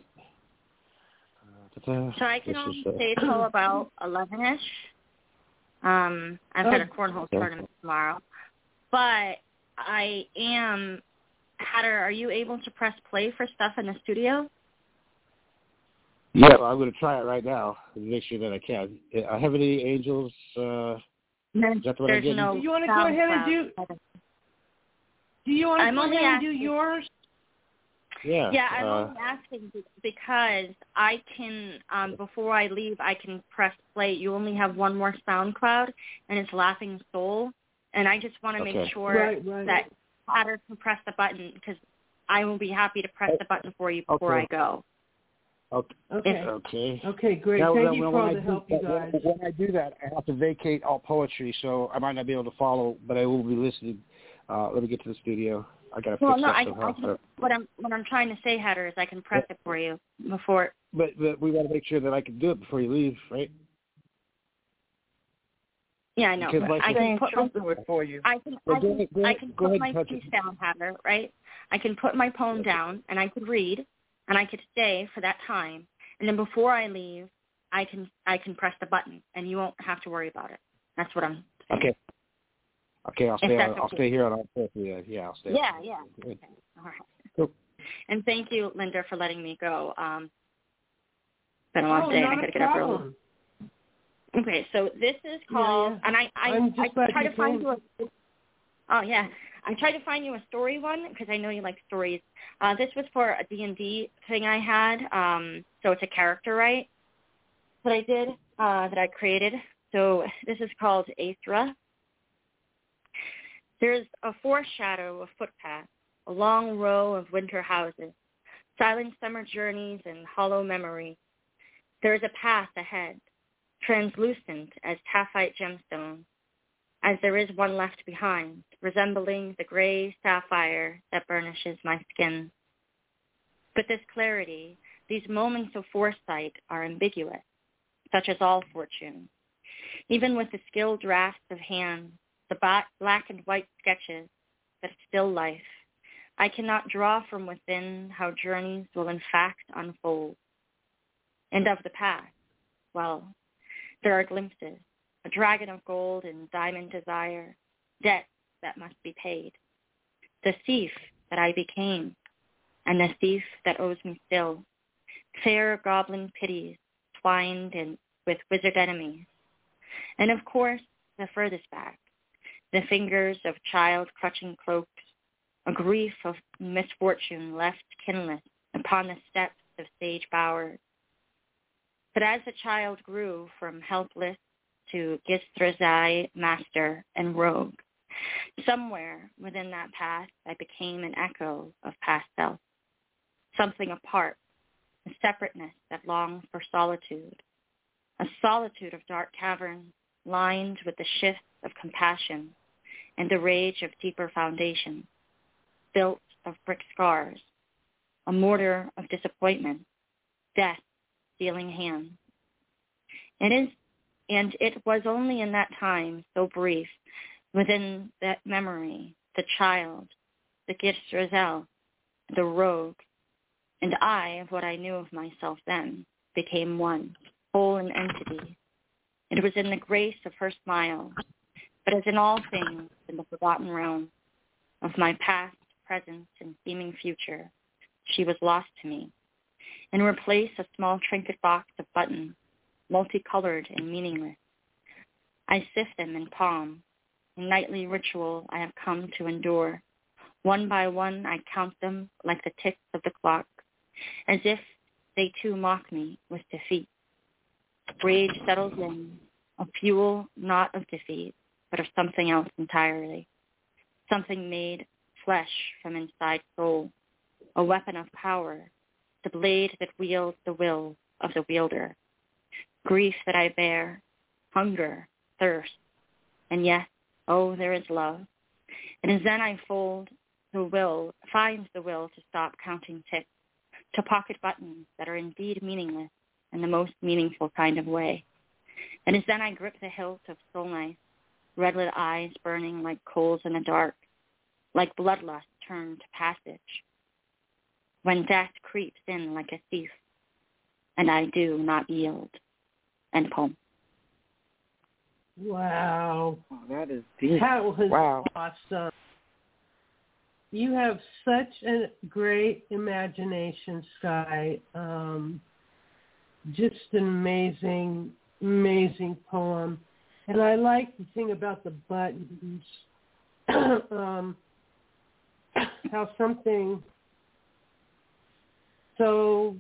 Uh, So I can this only is, uh, stay till about eleven-ish. Um, I've got a Oh. cornhole Okay. tournament tomorrow. But I am, Hatter, are you able to press play for stuff in the studio? Yeah, well, I'm going to try it right now to make sure that I can. Uh, Heavenly Angels, uh, There's, is that what I'm there's getting? no Do you want to go sound ahead and cloud. do? Do you want to I'm go only ahead and do asking- yours? Yeah. Yeah, I'm uh, only asking be- because I can, um, before I leave, I can press play. You only have one more SoundCloud, and it's Laughing Soul. And I just want to Okay. make sure Right, right. that Hatter can press the button because I will be happy to press the button for you before Okay. I go. Okay. Okay. Okay. Okay, great. Now, Thank now, you when for all I the do- help, you when- guys. When I do that, I have to vacate all poetry, so I might not be able to follow, but I will be listening. Uh, let me get to the studio. I gotta Well, fix no, that I, somehow. I can, what I'm what I'm trying to say, Hatter, is I can press it for you before. But but we got to make sure that I can do it before you leave, right? Yeah, I know. Because like I the- can put my, do it for you. I can Well, I go can, ahead- go I ahead- can go put ahead my and touch piece it. down, Hatter, right? I can put my poem down, and I could read, and I could stay for that time, and then before I leave, I can I can press the button, and you won't have to worry about it. That's what I'm saying. Okay. Okay, I'll If stay. that's On, I'll okay. stay here on our trip. Yeah, yeah, I'll stay. Yeah, yeah. Good. Okay. All right. Cool. And thank you, Linda, for letting me go. Um, it's been a long Oh, day, and I not got a to get up early. problem. Okay, so this is called, Yeah, yeah. and I I, I'm just I glad try you to find came. you a. Oh yeah, I tried to find you a story one because I know you like stories. Uh, this was for a D and D thing I had, um, so it's a character, right? That I did, uh, that I created. So this is called Aethra. There's a foreshadow of footpaths, a long row of winter houses, silent summer journeys and hollow memory. There is a path ahead, translucent as taphite gemstones, as there is one left behind, resembling the gray sapphire that burnishes my skin. But this clarity, these moments of foresight are ambiguous, such as all fortune. Even with the skilled drafts of hand, the black and white sketches that still life, I cannot draw from within how journeys will in fact unfold. And of the past, well, there are glimpses, a dragon of gold and diamond desire, debts that must be paid. The thief that I became, and the thief that owes me still, fair goblin pities twined in, with wizard enemies. And of course, the furthest back, the fingers of child clutching cloaks, a grief of misfortune left kinless upon the steps of sage bowers. But as the child grew from helpless to Githrazai, master and rogue, somewhere within that path I became an echo of past self, something apart, a separateness that longed for solitude, a solitude of dark caverns lined with the shifts of compassion and the rage of deeper foundations, built of brick scars, a mortar of disappointment, death stealing hands. It is, and it was only in that time, so brief, within that memory, the child, the Githrazai, the rogue, and I, of what I knew of myself then, became one, whole in entity. It was in the grace of her smile, but as in all things in the forgotten realm of my past, present, and seeming future, she was lost to me, and replaced a small trinket box of buttons, multicolored and meaningless. I sift them in palm, a nightly ritual I have come to endure. One by one I count them like the ticks of the clock, as if they too mock me with defeat. Rage settles in, a fuel not of defeat, but of something else entirely, something made flesh from inside soul, a weapon of power, the blade that wields the will of the wielder. Grief that I bear, hunger, thirst, and yes, oh, there is love. It is then I fold the will, find the will to stop counting ticks, to pocket buttons that are indeed meaningless in the most meaningful kind of way. It is then I grip the hilt of soul knife, red-lit eyes burning like coals in the dark, like bloodlust turned to passage, when death creeps in like a thief, and I do not yield. End poem. Wow. Oh, that is deep. That was Wow. awesome. You have such a great imagination, Sky. Um, just an amazing, amazing poem. And I like the thing about the buttons, um, how something so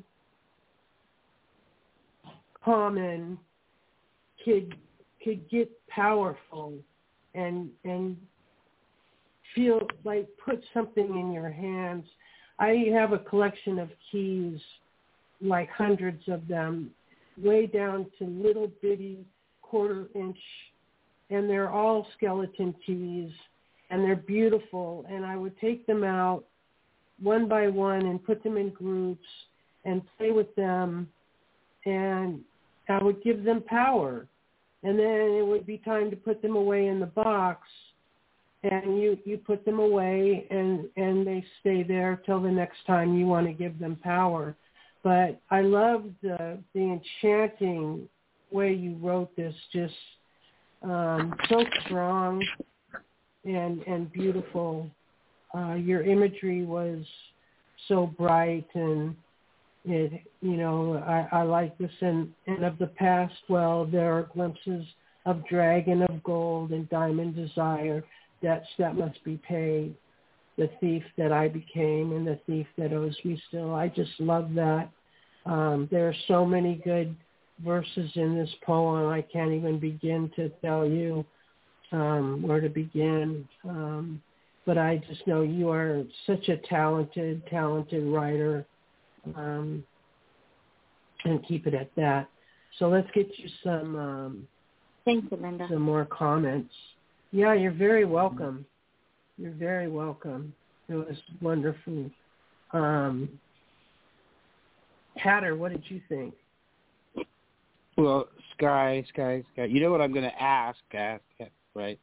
common could could get powerful and and feel like put something in your hands. I have a collection of keys, like hundreds of them, way down to little bitty quarter inch, and they're all skeleton keys, and they're beautiful. And I would take them out one by one and put them in groups and play with them, and I would give them power. And then it would be time to put them away in the box, and you, you put them away, and, and they stay there till the next time you want to give them power. But I love the, the enchanting way you wrote this, just um, so strong and, and beautiful. Uh, your imagery was so bright, and it, you know, I, I like this. And, and of the past, well, there are glimpses of dragon of gold and diamond desire. Debts that must be paid. The thief that I became and the thief that owes me still. I just love that. Um, there are so many good verses in this poem. I can't even begin to tell you um, where to begin. Um, but I just know you are such a talented, talented writer. Um, and keep it at that. So let's get you some um, Thank you, Linda. some more comments. Yeah, you're very welcome. You're very welcome. It was wonderful. Um, Hatter, what did you think? Well, Sky, Sky, Sky. You know what I'm going to ask, ask, right?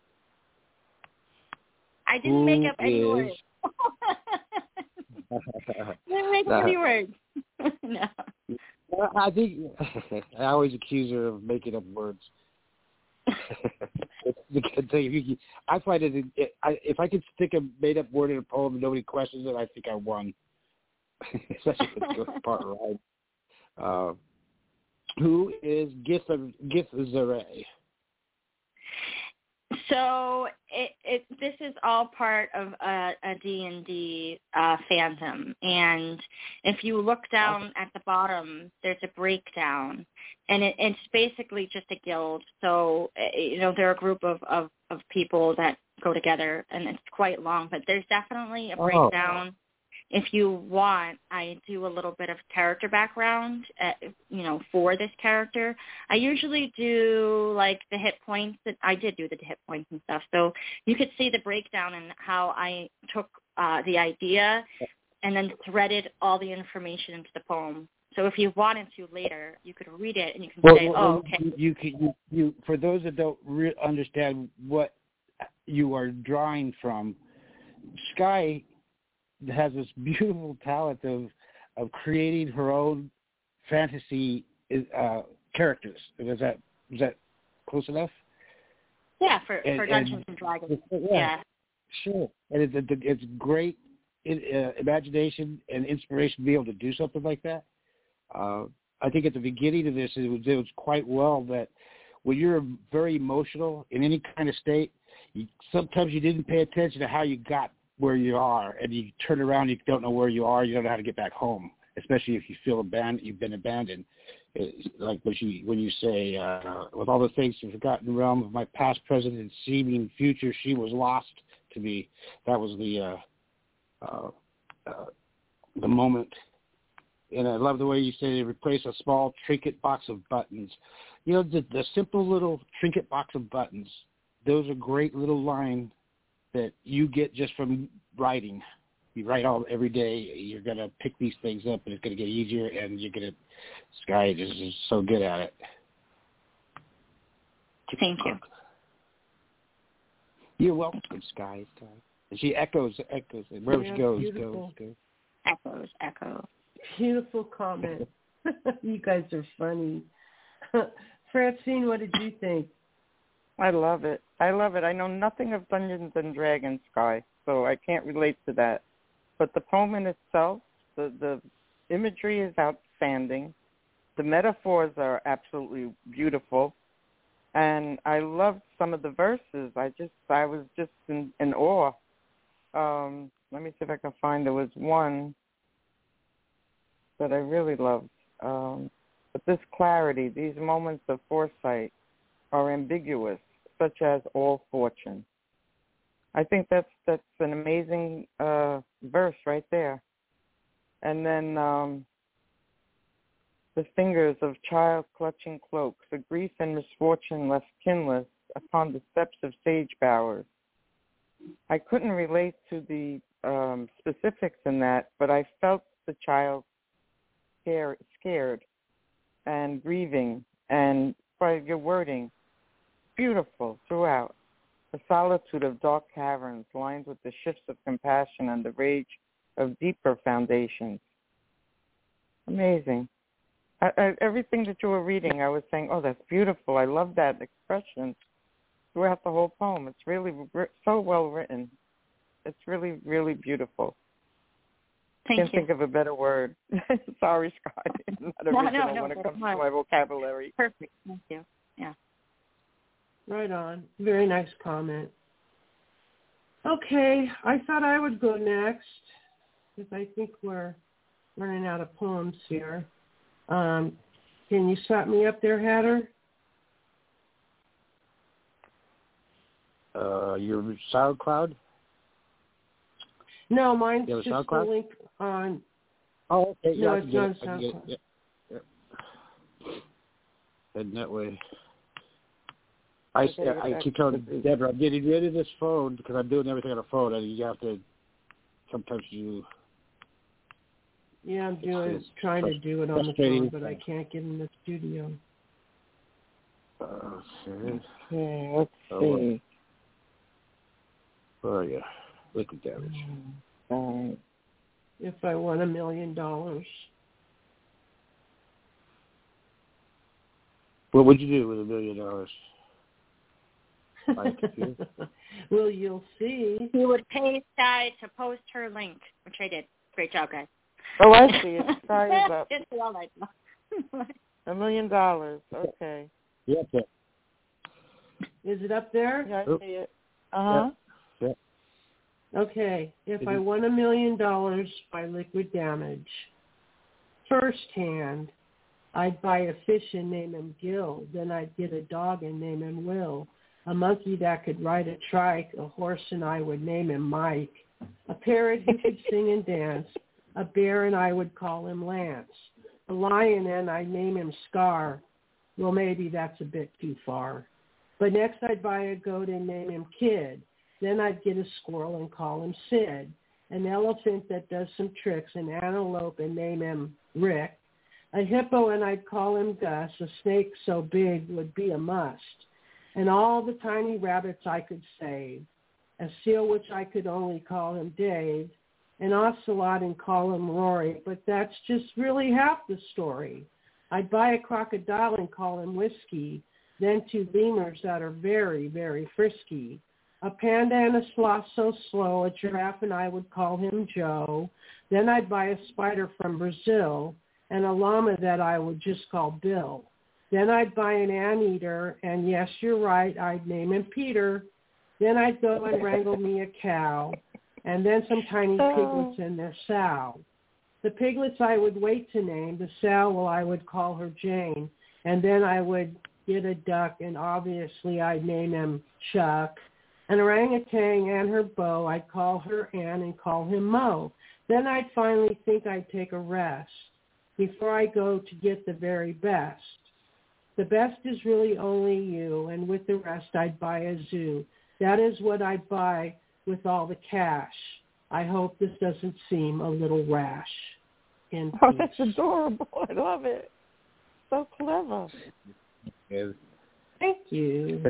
I didn't Who make up any is... words. I didn't make up any words. No. I think I always accuse her of making up words. It's a good thing. I find it, it I, if I could stick a made-up word in a poem and nobody questions it, I think I won. Especially if it's the part right. Uh, who is Githzerai? So it, it this is all part of a, a D and D uh, fandom, and if you look down at the bottom, there's a breakdown, and it, it's basically just a guild. So you know they're a group of, of, of people that go together, and it's quite long, but there's definitely a breakdown. Oh. If you want, I do a little bit of character background, uh, you know, for this character. I usually do, like, the hit points. That I did do the hit points and stuff. So you could see the breakdown and how I took uh, the idea and then threaded all the information into the poem. So if you wanted to later, you could read it and you can well, say, well, oh, okay. You, you, you, you, for those that don't re- understand what you are drawing from, Sky has this beautiful talent of of creating her own fantasy uh, characters. Is that is that close enough? Yeah, for, and, for Dungeons and, and Dragons. Yeah, yeah, sure. And it's it's great uh, imagination and inspiration to be able to do something like that. Uh, I think at the beginning of this, it was, it was quite well that when you're very emotional in any kind of state, you, sometimes you didn't pay attention to how you got where you are, and you turn around, you don't know where you are, you don't know how to get back home, especially if you feel abandoned, you've been abandoned. It's like when you, when you say, uh, with all the things in the forgotten realm of my past, present, and seeming future, she was lost to me. That was the uh, uh, uh, the moment. And I love the way you say replace a small trinket box of buttons. You know, the, the simple little trinket box of buttons, those are great little lines that you get just from writing. You write all every day. You're gonna pick these things up, and it's gonna get easier. And you're gonna. Sky is just so good at it. Thank you. You're welcome, Sky. Sky. And she echoes, echoes. Wherever yeah, she goes, beautiful. goes, goes. Echoes, echo. Beautiful comment. You guys are funny. Francine, what did you think? I love it. I love it. I know nothing of Dungeons and Dragons, Sky, so I can't relate to that. But the poem in itself, the, the imagery is outstanding. The metaphors are absolutely beautiful. And I loved some of the verses. I just, I was just in, in awe. Um, let me see if I can find, there was one. that I really loved. Um, but this clarity, these moments of foresight are ambiguous, such as all fortune. I think that's that's an amazing uh, verse right there. And then um, the fingers of child clutching cloaks, a grief and misfortune left kinless upon the steps of sage bowers. I couldn't relate to the um, specifics in that, but I felt the child scare, scared and grieving, and by your wording, beautiful throughout. The solitude of dark caverns lined with the shifts of compassion and the rage of deeper foundations. Amazing. I, I, everything that you were reading, I was saying, oh, that's beautiful. I love that expression throughout the whole poem. It's really so well written. It's really, really beautiful. Thank Can't you. think of a better word. Sorry, Scott. I'm not original no, no, no, when it comes not. to my vocabulary. Perfect. Thank you. Yeah. Right on. Very nice comment. Okay, I thought I would go next because I think we're running out of poems here. Um, can you slap me up there, Hatter? Uh, your SoundCloud? No, mine's You have a just the SoundCloud? link on. Oh, okay. Yeah, No, I it's can get not it. I can get it. SoundCloud. Yeah. Yeah. And that way, I, Okay, I keep telling Deborah, I'm getting rid of this phone because I'm doing everything on the phone, and you have to sometimes you. Yeah, I'm doing It's trying to do it on the frustrating. phone, but I can't get in the studio. Okay. Okay, let's Oh, see. Where are you? Liquid damage. Um, If I won a million dollars. What would you do with a million dollars? Buy a computer? Well, you'll see. You would pay Sky to post her link, which I did. Great job, guys. oh, I see it. Sky is up. Just all I know. A million dollars. Okay. Yep. Yep. Is it up there? Yeah, I Oh. see it. Uh-huh. Yep. Okay. If Is I it- won a million dollars by liquid damage, firsthand, I'd buy a fish and name him Gil. Then I'd get a dog and name him Will. A monkey that could ride a trike. A horse and I would name him Mike. A parrot who could sing and dance. A bear and I would call him Lance. A lion and I'd name him Scar. Well, maybe that's a bit too far. But next I'd buy a goat and name him Kid. Then I'd get a squirrel and call him Sid. An elephant that does some tricks. An antelope and name him Rick. A hippo and I'd call him Gus. A snake so big would be a must. And all the tiny rabbits I could save. A seal which I could only call him Dave. An ocelot and call him Rory. But that's just really half the story. I'd buy a crocodile and call him Whiskey. Then two lemurs that are very, very frisky. A panda and a sloth so slow. A giraffe and I would call him Joe. Then I'd buy a spider from Brazil. And a llama that I would just call Bill. Then I'd buy an anteater, and yes, you're right, I'd name him Peter. Then I'd go and wrangle me a cow, and then some tiny piglets and their sow. The piglets I would wait to name, the sow, well, I would call her Jane. And then I would get a duck, and obviously I'd name him Chuck. An orangutan and her beau, I'd call her Ann and call him Mo. Then I'd finally think I'd take a rest before I go to get the very best. The best is really only you, and with the rest I'd buy a zoo. That is what I'd buy with all the cash. I hope this doesn't seem a little rash. In Oh, peace. that's adorable. I love it. So clever. Yeah. Thank you.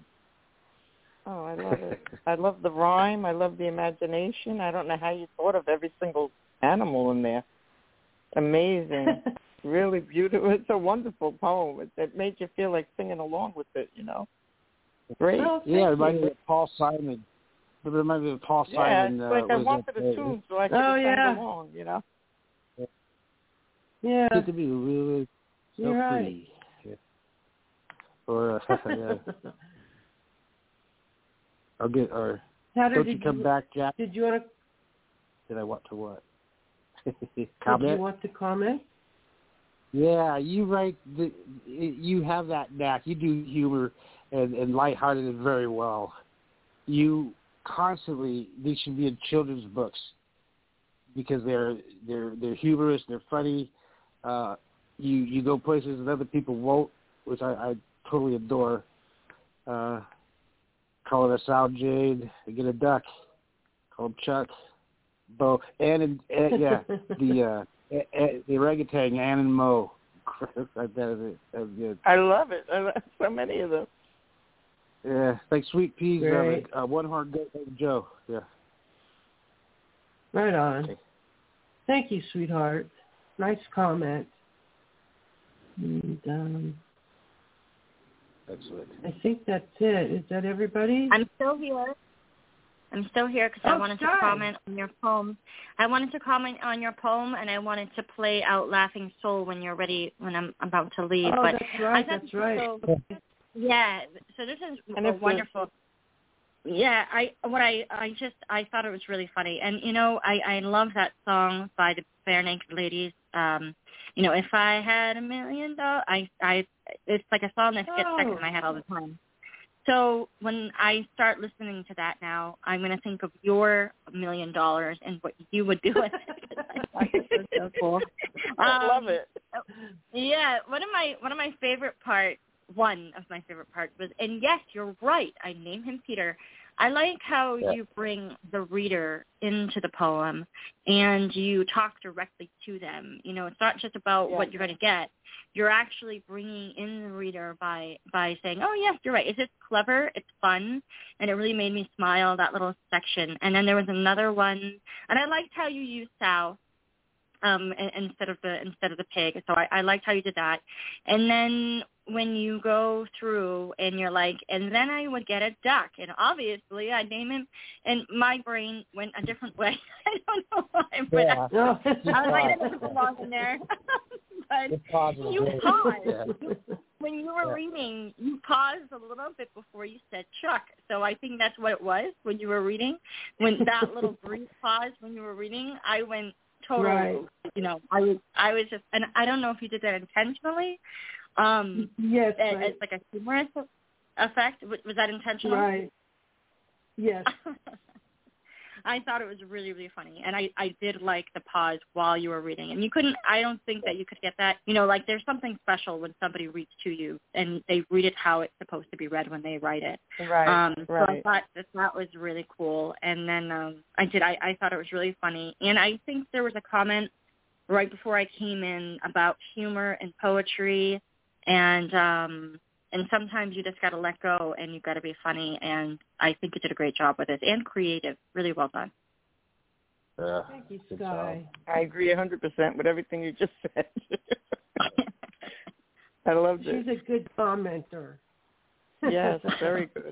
Oh, I love it. I love the rhyme. I love the imagination. I don't know how you thought of every single animal in there. Amazing. Really beautiful. It's a wonderful poem. It, it made you feel like singing along with it, you know. Great. Oh, thank Yeah, it reminded you. me of Paul Simon. It reminded me of Paul Yeah, Simon. it's Uh, like I was wanted it, a uh, tune so I could Oh, sing yeah. along, you know. Yeah, It could be really so you're right. free. Yeah. Or uh, yeah. I'll get or How did don't you you come back, Jack? Did you want to? Did I want to what? Did comment? you want to comment? Yeah, you write. The, you have that knack. You do humor and, and lighthearted very well. You constantly. These should be in children's books because they're they're they're humorous. They're funny. Uh, you you go places that other people won't, which I, I totally adore. Uh, call it a Sal Jade. Get a duck. Call him Chuck. Bo and, and, and yeah the. Uh, The orangutan, Ann and Mo. that is that was good. I love it. I love so many of them. Yeah, like Sweet Peas, Great. uh, one horn goat named Joe. Yeah. Right on. Okay. Thank you, sweetheart. Nice comment. And um, Excellent. I think that's it. Is that everybody? I'm still here. I'm still here because Oh, I wanted sorry. to comment on your poem. I wanted to comment on your poem, and I wanted to play out Laughing Soul when you're ready, when I'm about to leave. Oh, but that's right. I thought That's right. So, yeah, so this is And a it's wonderful. Yeah, I what I I just I thought it was really funny, and you know I I love that song by the Bare Naked Ladies. Um, you know, if I had a million dollars, I I it's like a song that gets stuck in my head all the time. So when I start listening to that now, I'm going to think of your million dollars and what you would do with it. I thought this was so cool. Um, I love it. Yeah, one of my one of my favorite parts, one of my favorite parts was, and yes, you're right. I name him Peter. I like how Yeah. you bring the reader into the poem and you talk directly to them. You know, it's not just about Yeah. what you're going to get. You're actually bringing in the reader by, by saying, oh, yes, you're right. Is it clever? It's fun. And it really made me smile, that little section. And then there was another one, and I liked how you used Sal um, instead of the instead of the pig. So I, I liked how you did that. And then when you go through and you're like, and then I would get a duck, and obviously I name him, and my brain went a different way. I don't know why, but Yeah. I, I was like, that doesn't belong in there. But you paused. You, when you were Yeah. reading, you paused a little bit before you said Chuck. So I think that's what it was when you were reading. When that little brief pause when you were reading, I went totally, Right. you know, I was, I was just, and I don't know if you did that intentionally. Um, Yes. as, Right. as like a humorous effect. Was, was that intentional? Right. Yes. I thought it was really, really funny. And I, I did like the pause while you were reading. And you couldn't, I don't think that you could get that. You know, like there's something special when somebody reads to you and they read it how it's supposed to be read when they write it. Right, Um, so I right. thought that that was really cool. And then um, I did, I, I thought it was really funny. And I think there was a comment right before I came in about humor and poetry. And um, and sometimes you just got to let go and you got to be funny. And I think you did a great job with it and creative. Really well done. Yeah. Thank you, Good Sky. I agree one hundred percent with everything you just said. I loved She's it. a good commenter. Yes, very good.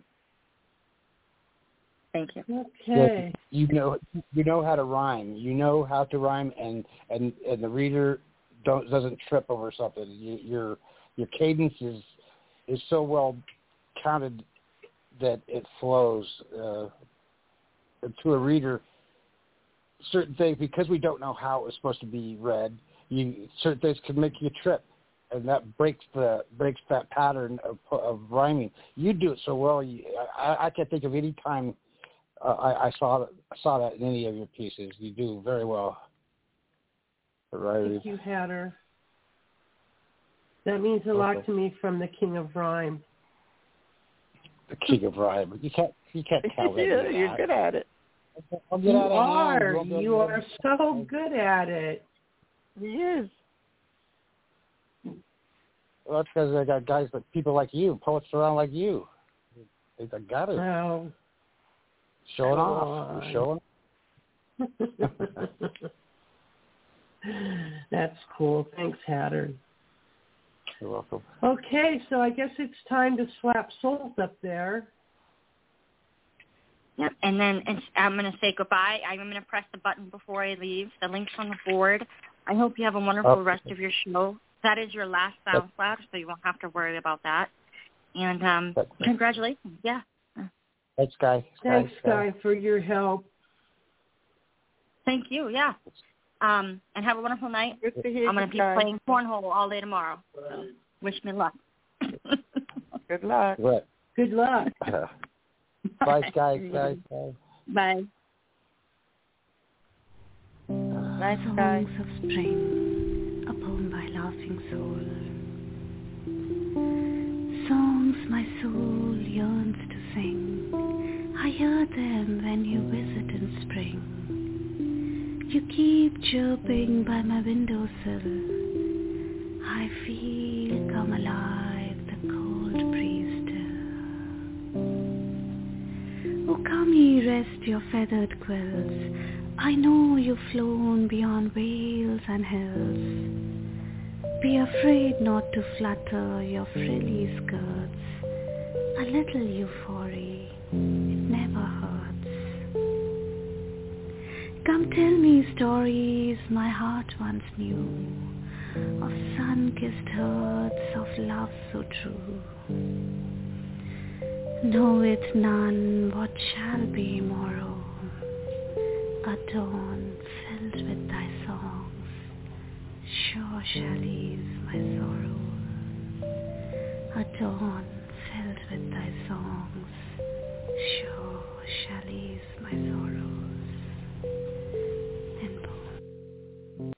Thank you. Okay. You know, you know how to rhyme. You know how to rhyme, and and, and the reader don't doesn't trip over something. You, your your cadence is is so well counted that it flows uh, to a reader. Certain things, because we don't know how it was supposed to be read, you certain things can make you trip, and that breaks the breaks that pattern of of rhyming. You do it so well. You, I, I can't think of any time uh, I, I saw I saw that in any of your pieces. You do very well. Right. Thank you, Hatter. That means a lot Okay. to me from the King of Rhyme. The king of rhyme. You can't you can't tell that. Yeah, you're good at it. I'll get You out of hand. are. We'll go- You are so good at it. He is. Well, that's because I got guys like people like you, poets around like you. They I got it. Oh. Showing come off. on. Showing. That's cool. Thanks, Hatter. You're welcome. Okay, so I guess it's time to slap souls up there. Yep. And then and I'm going to say goodbye. I'm going to press the button before I leave. The link's on the board. I hope you have a wonderful Okay. rest of your show. That is your last SoundCloud, so you won't have to worry about that. And um, That's it. congratulations. Yeah. Thanks, Sky. Sky. Thanks, Sky. Guy, for your help. Thank you. Yeah. Um, and have a wonderful night. Good to hear I'm going to you be guys. playing cornhole all day tomorrow. So wish me luck. Good luck. Good. Good luck. Bye, guys. Bye. Bye. Bye. Nice guy. Songs of Spring, a poem by Laughing Soul. Songs my soul yearns to sing. I hear them when you visit in spring. You keep chirping by my windowsill. I feel come alive, the cold breeze still. Oh, come ye rest your feathered quills. I know you've flown beyond vales and hills. Be afraid not to flutter your frilly skirts. A little euphoria, it never hurts. Come tell me stories my heart once knew, of sun-kissed hearts, of love so true. Know it none what shall be morrow, a dawn filled with thy songs, sure shall ease my sorrow. A dawn filled with thy songs, sure shall ease my sorrows. And boom.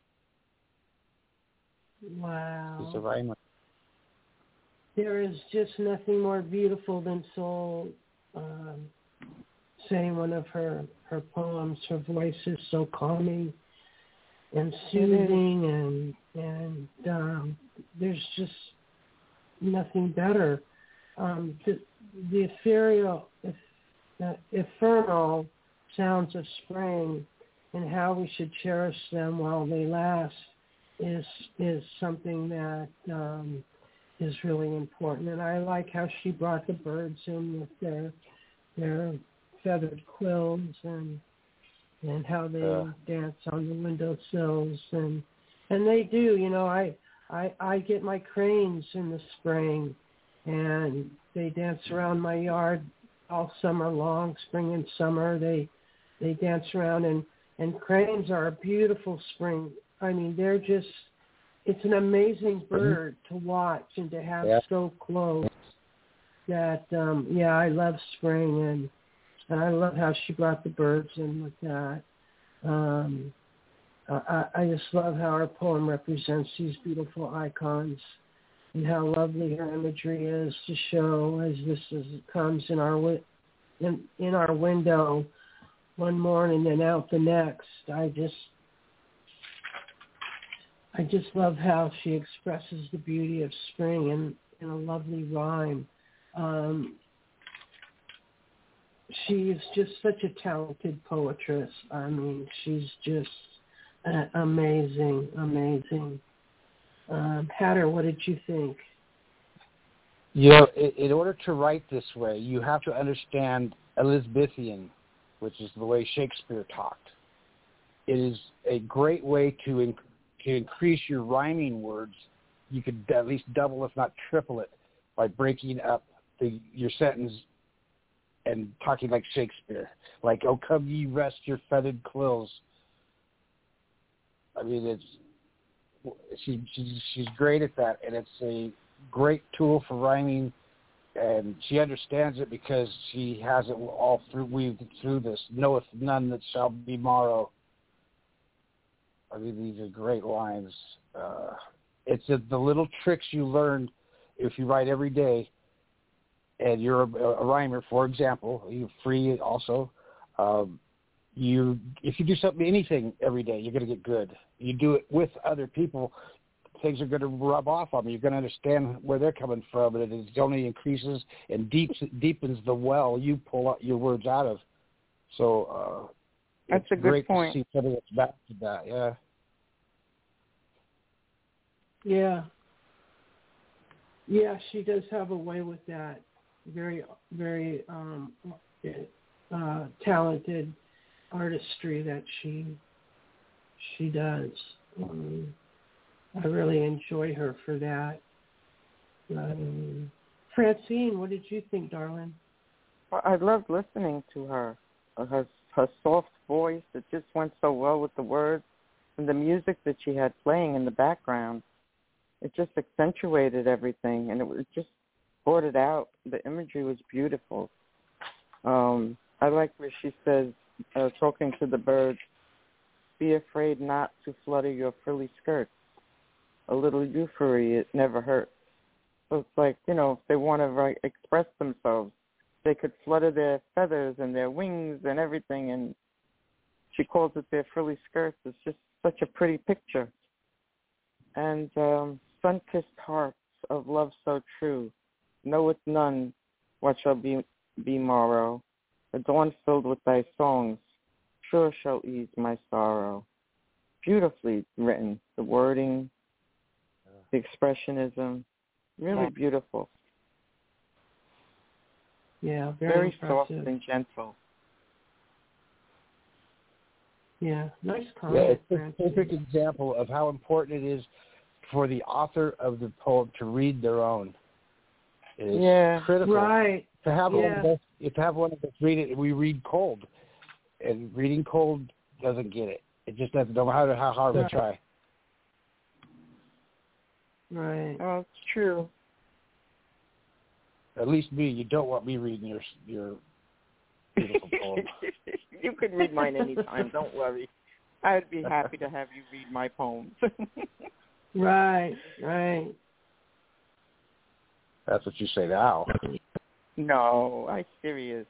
Wow. She's a rhymer. There is just nothing more beautiful than Soul um, saying one of her, her poems. Her voice is so calming and soothing, and and um, there's just nothing better. Um, the, the ethereal, uh, ephemeral sounds of spring and how we should cherish them while they last is is something that um, is really important. And I like how she brought the birds in with their their feathered quills, and and how they Yeah. dance on the windowsills, and and they do. You know, I I I get my cranes in the spring, and they dance around my yard all summer long, spring and summer. They they dance around, and and cranes are a beautiful spring. I mean, they're just, it's an amazing bird to watch and to have Yeah. so close. That um, yeah, I love spring, and and I love how she brought the birds in with that. Um, I, I just love how her poem represents these beautiful icons, and how lovely her imagery is to show as this is, comes in our wi- in, in our window one morning and out the next. I just I just love how she expresses the beauty of spring in, in a lovely rhyme. Um, she is just such a talented poetress. I mean, she's just uh, amazing, amazing. Um, Hatter, what did you think? You know, in, in order to write this way, you have to understand Elizabethan, which is the way Shakespeare talked. It is a great way to inc- to increase your rhyming words. You could at least double, if not triple it, by breaking up the, your sentence and talking like Shakespeare. Like, oh, come ye rest your feathered quills. I mean, it's she, she, she's great at that, and it's a great tool for rhyming, and she understands it because she has it all through, weaved through this. Knoweth none that shall be morrow. I mean, these are great lines. Uh, it's a, the little tricks you learn if you write every day, and you're a, a rhymer, for example. You're free also. Um, you, if you do something, anything every day, you're going to get good. You do it with other people, things are going to rub off on you. You're going to understand where they're coming from, and it only increases and deeps, deepens the well you pull out your words out of. So uh, That's it's a good great point. to see something that's back to that. Yeah. Yeah. Yeah, she does have a way with that. Very, very um, uh, talented artistry that she she does. Um, I really enjoy her for that. Um, Francine, what did you think, darling? I loved listening to her. Her her soft voice, it just went so well with the words. and the music that she had playing in the background, it just accentuated everything, and it was just brought it out. The imagery was beautiful. Um, I like where she says, uh, talking to the birds, be afraid not to flutter your frilly skirts. A little euphoria, it never hurts. So it's like, you know, if they want to like, express themselves, they could flutter their feathers and their wings and everything, and she calls it their frilly skirts. It's just such a pretty picture. And um, sun-kissed hearts of love so true, knoweth none what shall be, be morrow. The dawn filled with thy songs, sure shall ease my sorrow. Beautifully written, the wording, the expressionism, really beautiful. Yeah, very, very impressive. soft and gentle. Yeah, nice Yeah, comment. it's a perfect example of how important it is for the author of the poem to read their own. It's yeah, critical. Right. To have yeah. one of us, if to have one of us read it, we read cold, and reading cold doesn't get it. It just doesn't, no matter how hard we try. Right. Oh, it's true. At least me, you don't want me reading your your beautiful poem. You can read mine anytime. Don't worry. I'd be happy to have you read my poems. Right. Right. That's what you say now. No, I'm serious.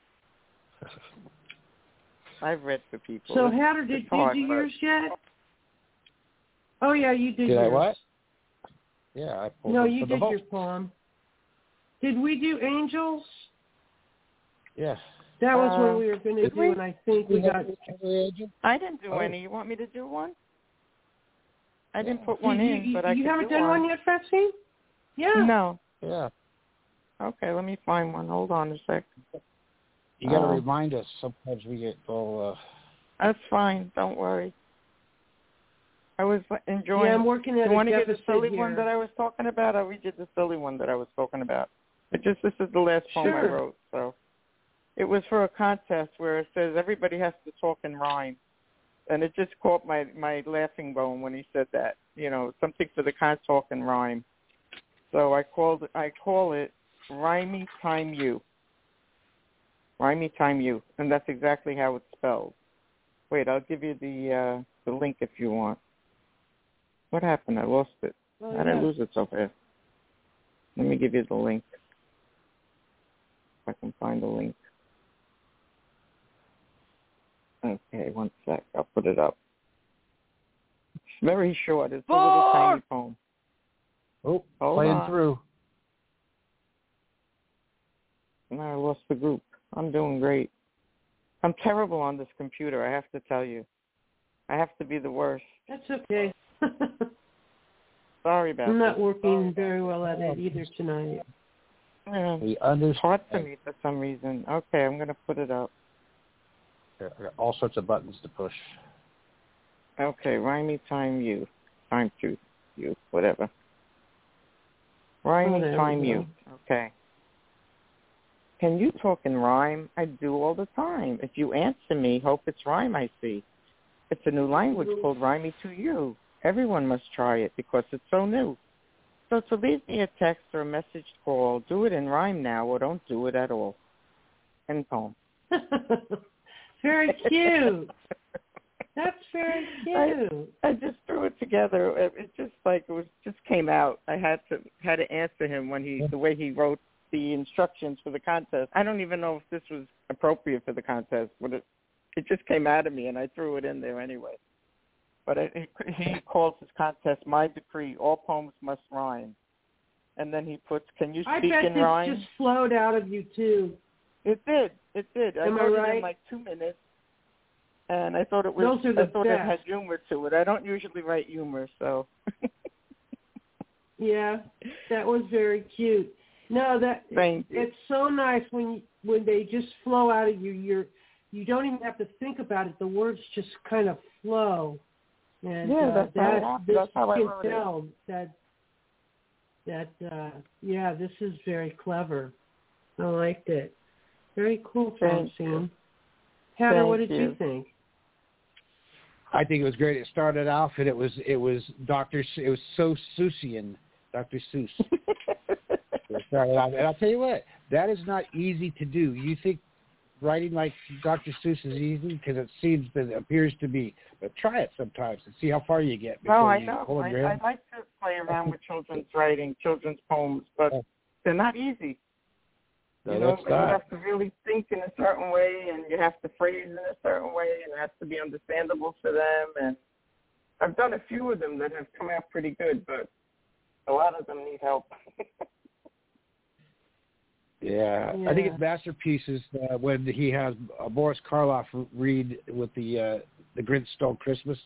I've read for people. So, it's, Hatter, did it's you hard, do but... yours yet? Oh, yeah, you did, Did yours. I what? Yeah, I pulled No, up you for did the vault. your poem. Did we do angels? Yes. That was Uh, what we were going to do, we? and I think we got... I didn't do oh. any. You want me to do one? I didn't put Did one you, in, you, but I you could haven't do done one. one yet, Francine? Yeah. No. Yeah. Okay, let me find one. Hold on a sec. You got to Uh, remind us. Sometimes we get all... Uh, That's fine. Don't worry. I was enjoying... Yeah, I'm working at you a want to get the deficit silly here. one that I was talking about? I'll read you the silly one that I was talking about. It just This is the last poem Sure. I wrote, so... It was for a contest where it says everybody has to talk in rhyme. And it just caught my, my laughing bone when he said that. You know, something for the con talk and rhyme. So I called I call it Rhymey Time You. Rhymey Time You. And that's exactly how it's spelled. Wait, I'll give you the uh, the link if you want. What happened? I lost it. Oh, How did yeah. I lose it so fast? Let me give you the link. If I can find the link. Okay, one sec. I'll put it up. It's very short. It's a little tiny poem. oh, Hold playing on. through. No, I lost the group. I'm doing great. I'm terrible on this computer, I have to tell you. I have to be the worst. That's okay. Sorry about I'm not this. working very well at it either tonight. Yeah, We it's understand. hard for me for some reason. Okay, I'm going to put it up. I got all sorts of buttons to push. Okay, Rhymey Time You. Time to You, whatever. Rhymey Oh, there Time we You. Okay. Can you talk in rhyme? I do all the time. If you answer me, hope it's rhyme I see. It's a new language called Rhymey to You. Everyone must try it because it's so new. So to leave me a text or a message call, do it in rhyme now or don't do it at all. End poem. Very cute. That's very cute. I, I just threw it together. It, it just like it was just came out. I had to had to answer him when he the way he wrote the instructions for the contest. I don't even know if this was appropriate for the contest, but it it just came out of me and I threw it in there anyway. But it, it, he calls his contest "My Decree: All poems must rhyme," and then he puts, "Can you I speak bet in this rhyme?" just flowed out of you too. It did. It did. Am I I wrote right? it in like two minutes, and I thought it was. Those are the I thought it best. had humor to it. I don't usually write humor, so. Yeah, that was very cute. No, that Thank you. it's so nice when you, when they just flow out of you. You're you don't even have to think about it. The words just kind of flow. And Yeah, uh, that's that, how it happened. this That's how I can wrote it. tell that that uh, yeah, this is very clever. I liked it. Very cool, Thank Francine. you. Hatter, Thank what did you, you. think? I think it was great. It started off, and it was it was Doctor It was so Seussian, Doctor Seuss. It started off, and I'll tell you what, that is not easy to do. You think writing like Doctor Seuss is easy because it seems that it appears to be, but try it sometimes and see how far you get. No, I you know. pull I, your I like to play around with children's writing, children's poems, but they're not easy. No, you know, that's you not. have to really think in a certain way, and you have to phrase in a certain way, and it has to be understandable for them. And I've done a few of them that have come out pretty good, but a lot of them need help. Yeah. Yeah. I think it's masterpieces uh, when he has uh, Boris Karloff read with the uh, the Grinch Stole Christmas.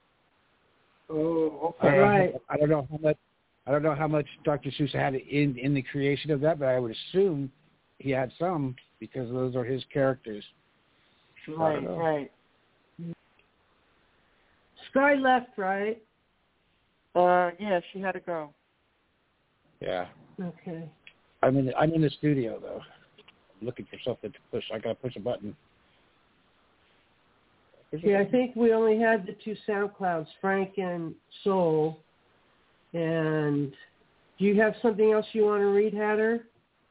Oh, I okay. don't, Right. know, I don't know how much. I don't know how much Doctor Seuss had in in the creation of that, but I would assume he had some because those are his characters. Right, right. Sky left, right? Uh, yeah, she had to go. Yeah. Okay. I'm in. I'm in the studio though. I'm looking for something to push. I gotta push a button. Push a Yeah, I button. think we only had the two SoundClouds, Frank and Soul. And do you have something else you want to read, Hatter?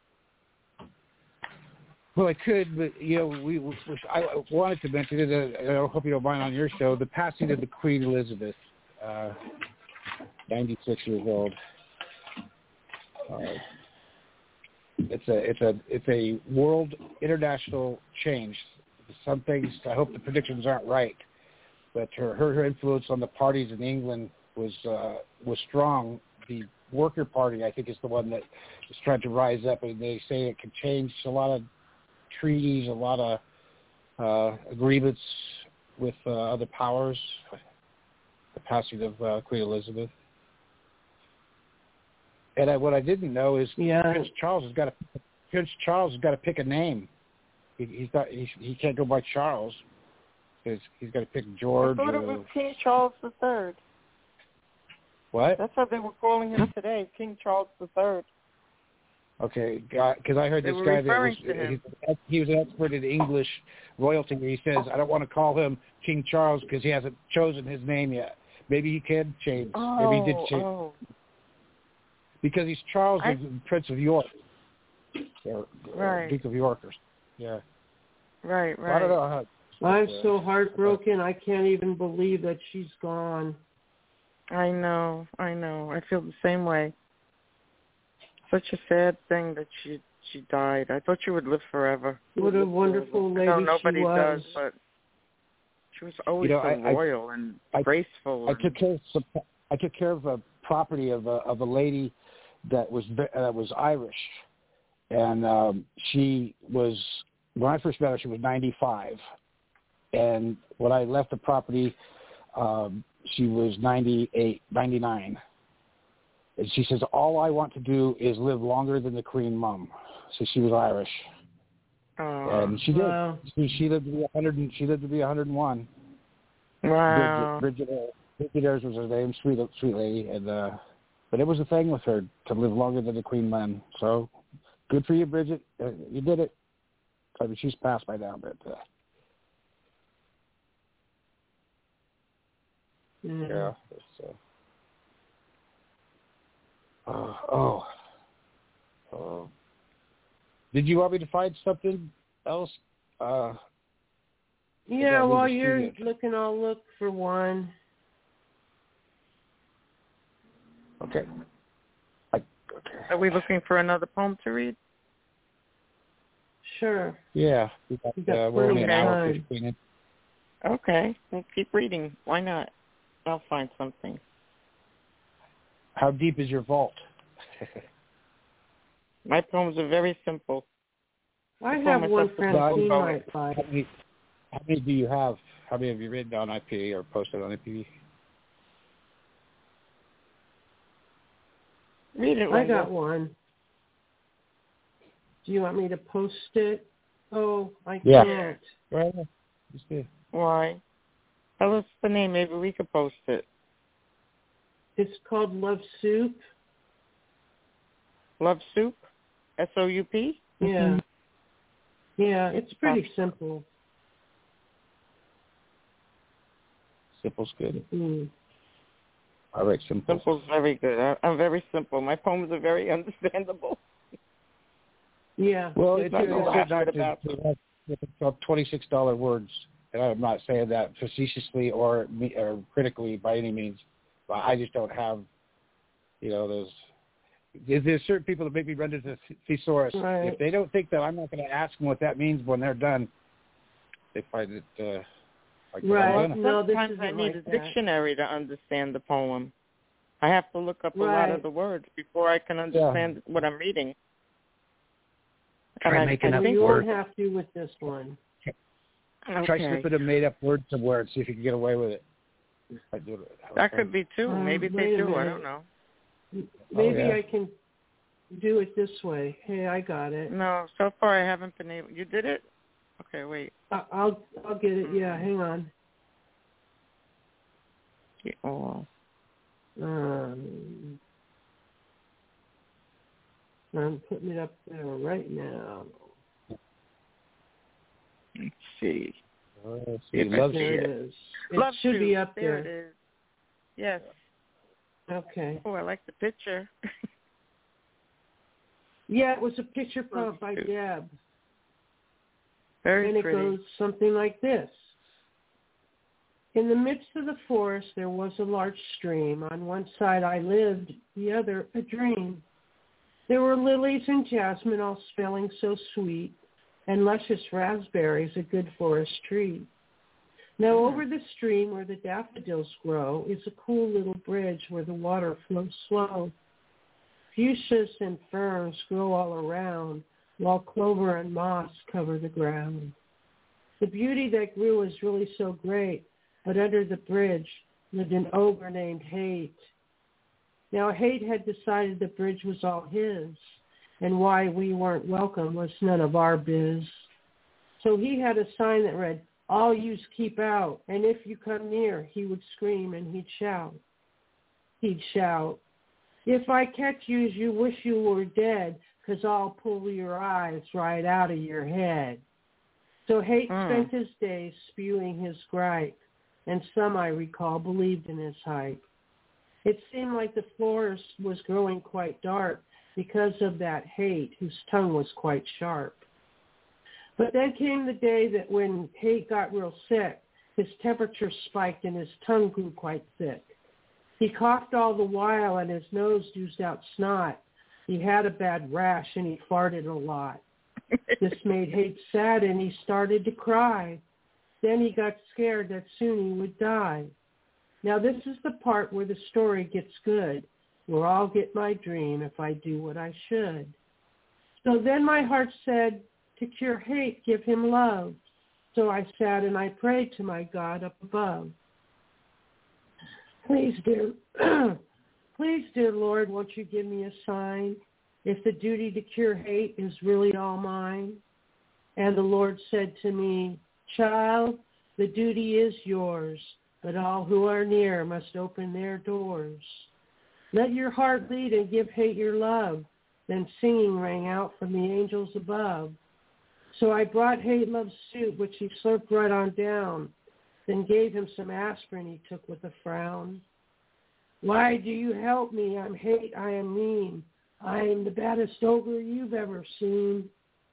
Well, I could, but you know, we, we I wanted to mention it. Uh, I hope you don't mind on your show. The passing of the Queen Elizabeth, uh, ninety-six years old. Uh, it's a it's a it's a world international change. Some things I hope the predictions aren't right, but her her influence on the parties in England was uh, was strong. The Worker Party, I think, is the one that is trying to rise up, and they say it can change a lot of treaties, a lot of uh, agreements with uh, other powers. The passing of uh, Queen Elizabeth, and I, what I didn't know is Yeah. Prince Charles has got to Prince Charles has got to pick a name. He, he's not he, he can't go by Charles because he's got to pick George. I thought or, it was King Charles the Third. What? That's how they were calling him today, King Charles the Third. Okay, because I heard They this were guy that was referring to him. he, he was an expert in English royalty. He says, I don't want to call him King Charles because he hasn't chosen his name yet. Maybe he can change. Oh, Maybe he did change. oh. Because he's Charles, I, the Prince of York, or, right. or Duke of York. Or, yeah. Right, right. I don't know how. I'm so heartbroken. I can't even believe that she's gone. I know, I know. I feel the same way. Such a sad thing that she she died. I thought she would live forever. What a wonderful lady no, nobody she was. does, but she was always You know, so I- loyal and I- graceful. I and, took care of some, I took care of a property of a of a lady that was ve- that was Irish, and um, she was when I first met her she was ninety-five, and when I left the property, um, she was ninety-eight, ninety-nine. And she says, all I want to do is live longer than the Queen Mum. So she was Irish. oh, And she did. Wow. She, she lived to be one hundred and she lived to be one hundred and one. wow. Bridget, Bridget, Bridget Ayres was her name, sweet, sweet lady. And uh, but it was a thing with her to live longer than the Queen Mum. So good for you, Bridget. Uh, you did it. I mean, she's passed by now, but uh, Yeah. yeah. It's, uh, uh, oh, oh. Did you want me to find something else? Uh, Yeah, leave while the you're studio. looking, I'll look for one. okay. I, okay. Are we looking for another poem to read? Sure. Yeah. We got, We got uh, we're only an plenty of hour time. fifteen in. Okay, we'll keep reading. Why not? I'll find something. How deep is your vault? My poems are very simple. I I have told one myself to Francine go. might buy. How many, how many do you have? How many have you written on I P or posted on I P? Read it, I Linda. got one. Do you want me to post it? Oh, I Yeah. can't. Right. Just do. Why? Tell us the name. Maybe we could post it. It's called Love Soup. Love Soup? S O U P? Yeah. Yeah, it's pretty simple. Simple's good. Mm. I write simple. Simple's very good. I, I'm very simple. My poems are very understandable. Yeah. Well, There's it's nothing it's rapid not about to, it's about twenty-six dollar words, and I'm not saying that facetiously or, me, or critically by any means. But I just don't have, you know, those. There's certain people that make me run to the thesaurus. Right. If they don't think that I'm not going to ask them what that means when they're done, they find it uh, like right. I'm No, this Sometimes isn't I need like a that. dictionary to understand the poem. I have to look up a lot Right. of the words before I can understand what I'm reading. Try And I- making I up Well, think you words. won't have to with this one. Okay. Try slipping a made up word somewhere and see if you can get away with it. I do it. That could be too. Um, Maybe wait they a do. I minute. don't know. Maybe Oh, yeah. I can do it this way. Hey, I got it. No, so far I haven't been able. You did it? Okay, wait. I- I'll I'll get it. Yeah, hang on. Yeah, oh. Um, I'm putting it up there right now. Let's see. Oh, let's Yeah, see. Love There it. it is. It Love should to. be up there. there. It is. Yes. Okay. Oh, I like the picture. Yeah, it was a picture Love by to. Deb. Very And it pretty. goes something like this. In the midst of the forest there was a large stream. On one side I lived, the other a dream. There were lilies and jasmine all smelling so sweet, and luscious raspberries, a good forest tree. Now Mm-hmm. over the stream where the daffodils grow is a cool little bridge where the water flows slow. Fuchsias and ferns grow all around, while clover and moss cover the ground. The beauty that grew was really so great, but under the bridge lived an ogre named Hate. Now Hate had decided the bridge was all his, and why we weren't welcome was none of our biz. So he had a sign that read, "All yous keep out, and if you come near," he would scream and he'd shout. He'd shout, "If I catch yous, you wish you were dead, 'cause I'll pull your eyes right out of your head." So Hate Mm. spent his days spewing his gripe, and some, I recall, believed in his hype. It seemed like the forest was growing quite dark because of that Hate, whose tongue was quite sharp. But then came the day that when Hate got real sick, his temperature spiked and his tongue grew quite thick. He coughed all the while and his nose oozed out snot. He had a bad rash and he farted a lot. This made Hate sad and he started to cry. Then he got scared that soon he would die. Now this is the part where the story gets good, where I'll get my dream if I do what I should. So then my heart said, to cure hate, give him love. So I sat and I prayed to my God up above. Please, dear, please, dear Lord, won't you give me a sign if the duty to cure hate is really all mine? And the Lord said to me, child, the duty is yours, but all who are near must open their doors. Let your heart lead and give hate your love. Then singing rang out from the angels above. So I brought Hate Love's soup, which he slurped right on down, then gave him some aspirin he took with a frown. Why do you help me? I'm hate, I am mean. I am the baddest ogre you've ever seen.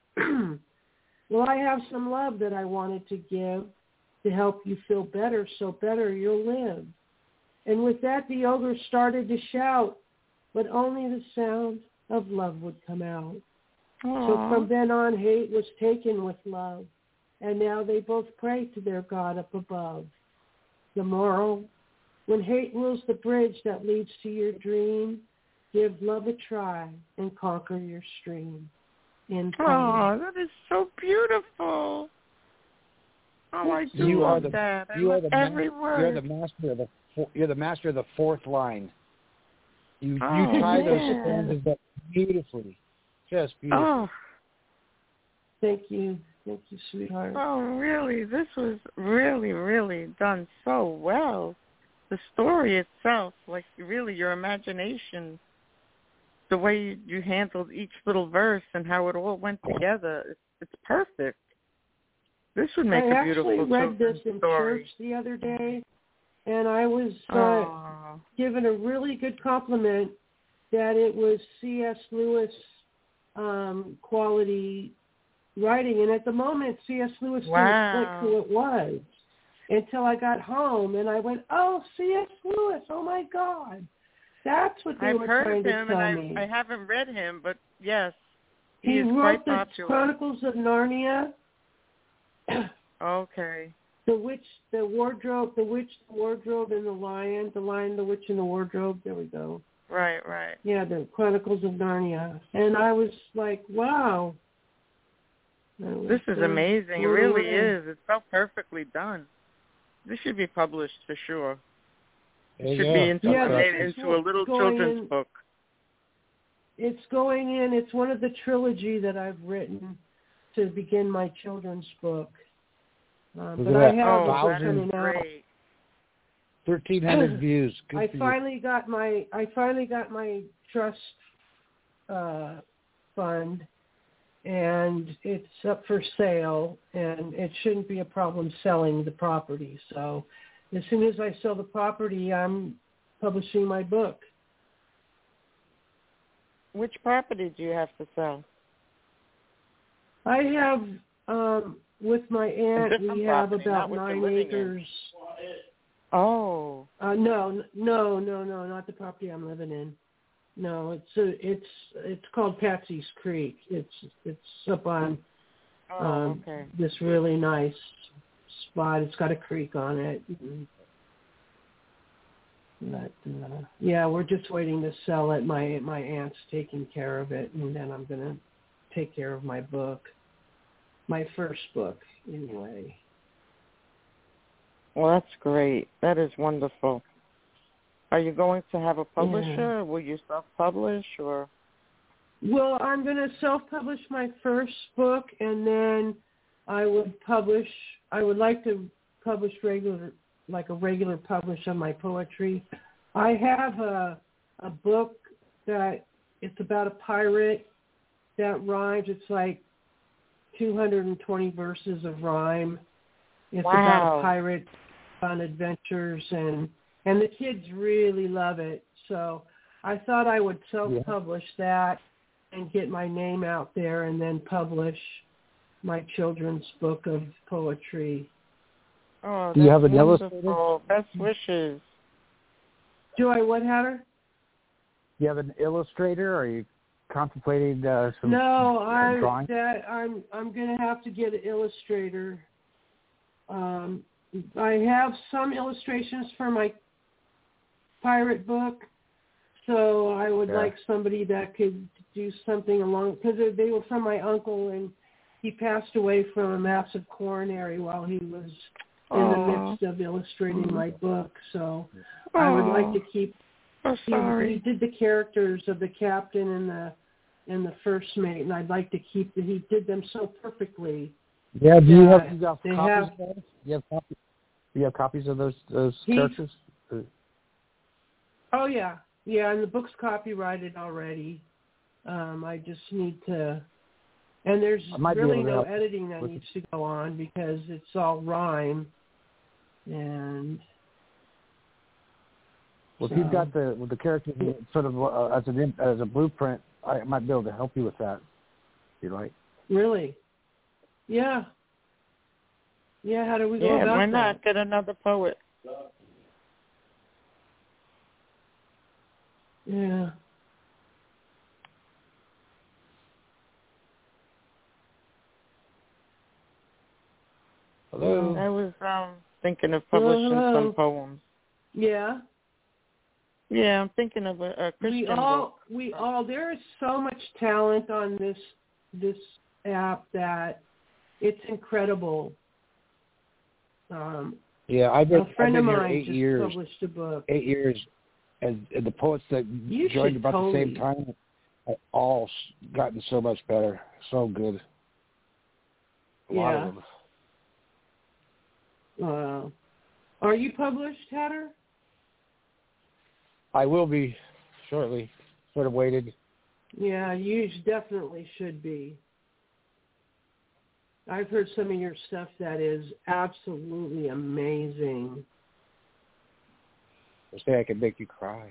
Well, I have some love that I wanted to give to help you feel better, so better you'll live. And with that, the ogre started to shout, but only the sound of love would come out. Aww. So from then on, hate was taken with love, and now they both pray to their God up above. The moral, when hate rules the bridge that leads to your dream, give love a try and conquer your stream. In Oh, that is so beautiful. Oh, I do you love are the, that. I you love are the every ma- word. You're the master of the four, you're the master of the fourth line. You Oh, you tie those man. stanzas up beautifully, just beautiful. Oh, Thank you. Thank you, sweetheart. oh, really? This was really, really done so well. The story itself, like really your imagination, the way you, you handled each little verse and how it all went together, it's, it's perfect. This would make I a beautiful actually read this children's in story. church the other day, and I was uh, given a really good compliment that it was C S. Lewis um, quality writing. And at the moment, C S. Lewis wow. didn't click who it was until I got home, and I went, oh, C S. Lewis, oh, my God. That's what they I've were heard trying of to him, tell and me. I, I haven't read him, but yes, he, he is wrote quite the popular. Chronicles of Narnia. Okay. The Witch, the Wardrobe, the Witch, the Wardrobe, and the Lion, the Lion, the Witch, and the Wardrobe. There we go. Right, right. Yeah, the Chronicles of Narnia. And I was like, wow. Was, this is uh, amazing. It really is. It's so perfectly done. This should be published for sure. It should be incorporated yeah, into a little children's in, book. It's going in. It's one of the trilogy that I've written to begin my children's book. Uh, but I have oh, it coming out. Thirteen hundred views. Good I for finally you. got my. I finally got my trust uh, fund, and it's up for sale, and it shouldn't be a problem selling the property. So, as soon as I sell the property, I'm publishing my book. Which property do you have to sell? I have, um, with my aunt, we have property, about nine acres. In. Oh. Uh, no, no, no, no, not the property I'm living in. No, it's a, it's it's called Patsy's Creek. It's it's up on oh, um, okay. this really nice spot. It's got a creek on it. But, uh, yeah, we're just waiting to sell it. My my aunt's taking care of it, and then I'm gonna take care of my book, my first book, anyway. Well, that's great. That is wonderful. Are you going to have a publisher? Yeah. Or will you self-publish, or? Well, I'm going to self-publish my first book, and then I would publish. I would like to publish regular, like a regular publish of my poetry. I have a a book that it's about a pirate that rhymes. It's like two hundred twenty verses of rhyme. It's wow. about a pirate on adventures, and and the kids really love it. So I thought I would self-publish yeah. that and get my name out there, and then publish my children's book of poetry. Oh, do you have an wonderful. illustrator? Best wishes. Do I what, Hatter? Do you have an illustrator? Or are you contemplating uh, some no, I'm, drawing? that, I'm I'm going to have to get an illustrator. Um, I have some illustrations for my pirate book, so I would yeah. like somebody that could do something along, because they were from my uncle, and he passed away from a massive coronary while he was in Aww. the midst of illustrating my book. So Aww. I would like to keep. Oh, sorry. He, he did the characters of the captain and the and the first mate, and I'd like to keep. He did them so perfectly. Yeah. Do you have, you have they copies? Have, of those? You have copies? Do you have copies of those those he, characters? Oh yeah, yeah, and the book's copyrighted already. Um, I just need to, and there's really no editing that needs to go on because it's all rhyme. And well, so. if you've got the with the characters sort of uh, as an as a blueprint, I might be able to help you with that. If you like? Really? Yeah. Yeah. How do we go yeah, about that? Yeah, why not get another poet? Yeah. Hello. I was um, thinking of publishing Hello. some poems. Yeah. Yeah, I'm thinking of a, a Christian we all, book. We all there is so much talent on this this app that it's incredible. Um, yeah, I've been, a friend I've been of here mine eight just years. published a book. Eight years, and, and the poets that you joined about totally. the same time have all gotten so much better, so good. A yeah. lot of them. Uh, are you published, Hatter? I will be shortly. Sort of waited. Yeah, you definitely should be. I've heard some of your stuff that is absolutely amazing. They say I can make you cry.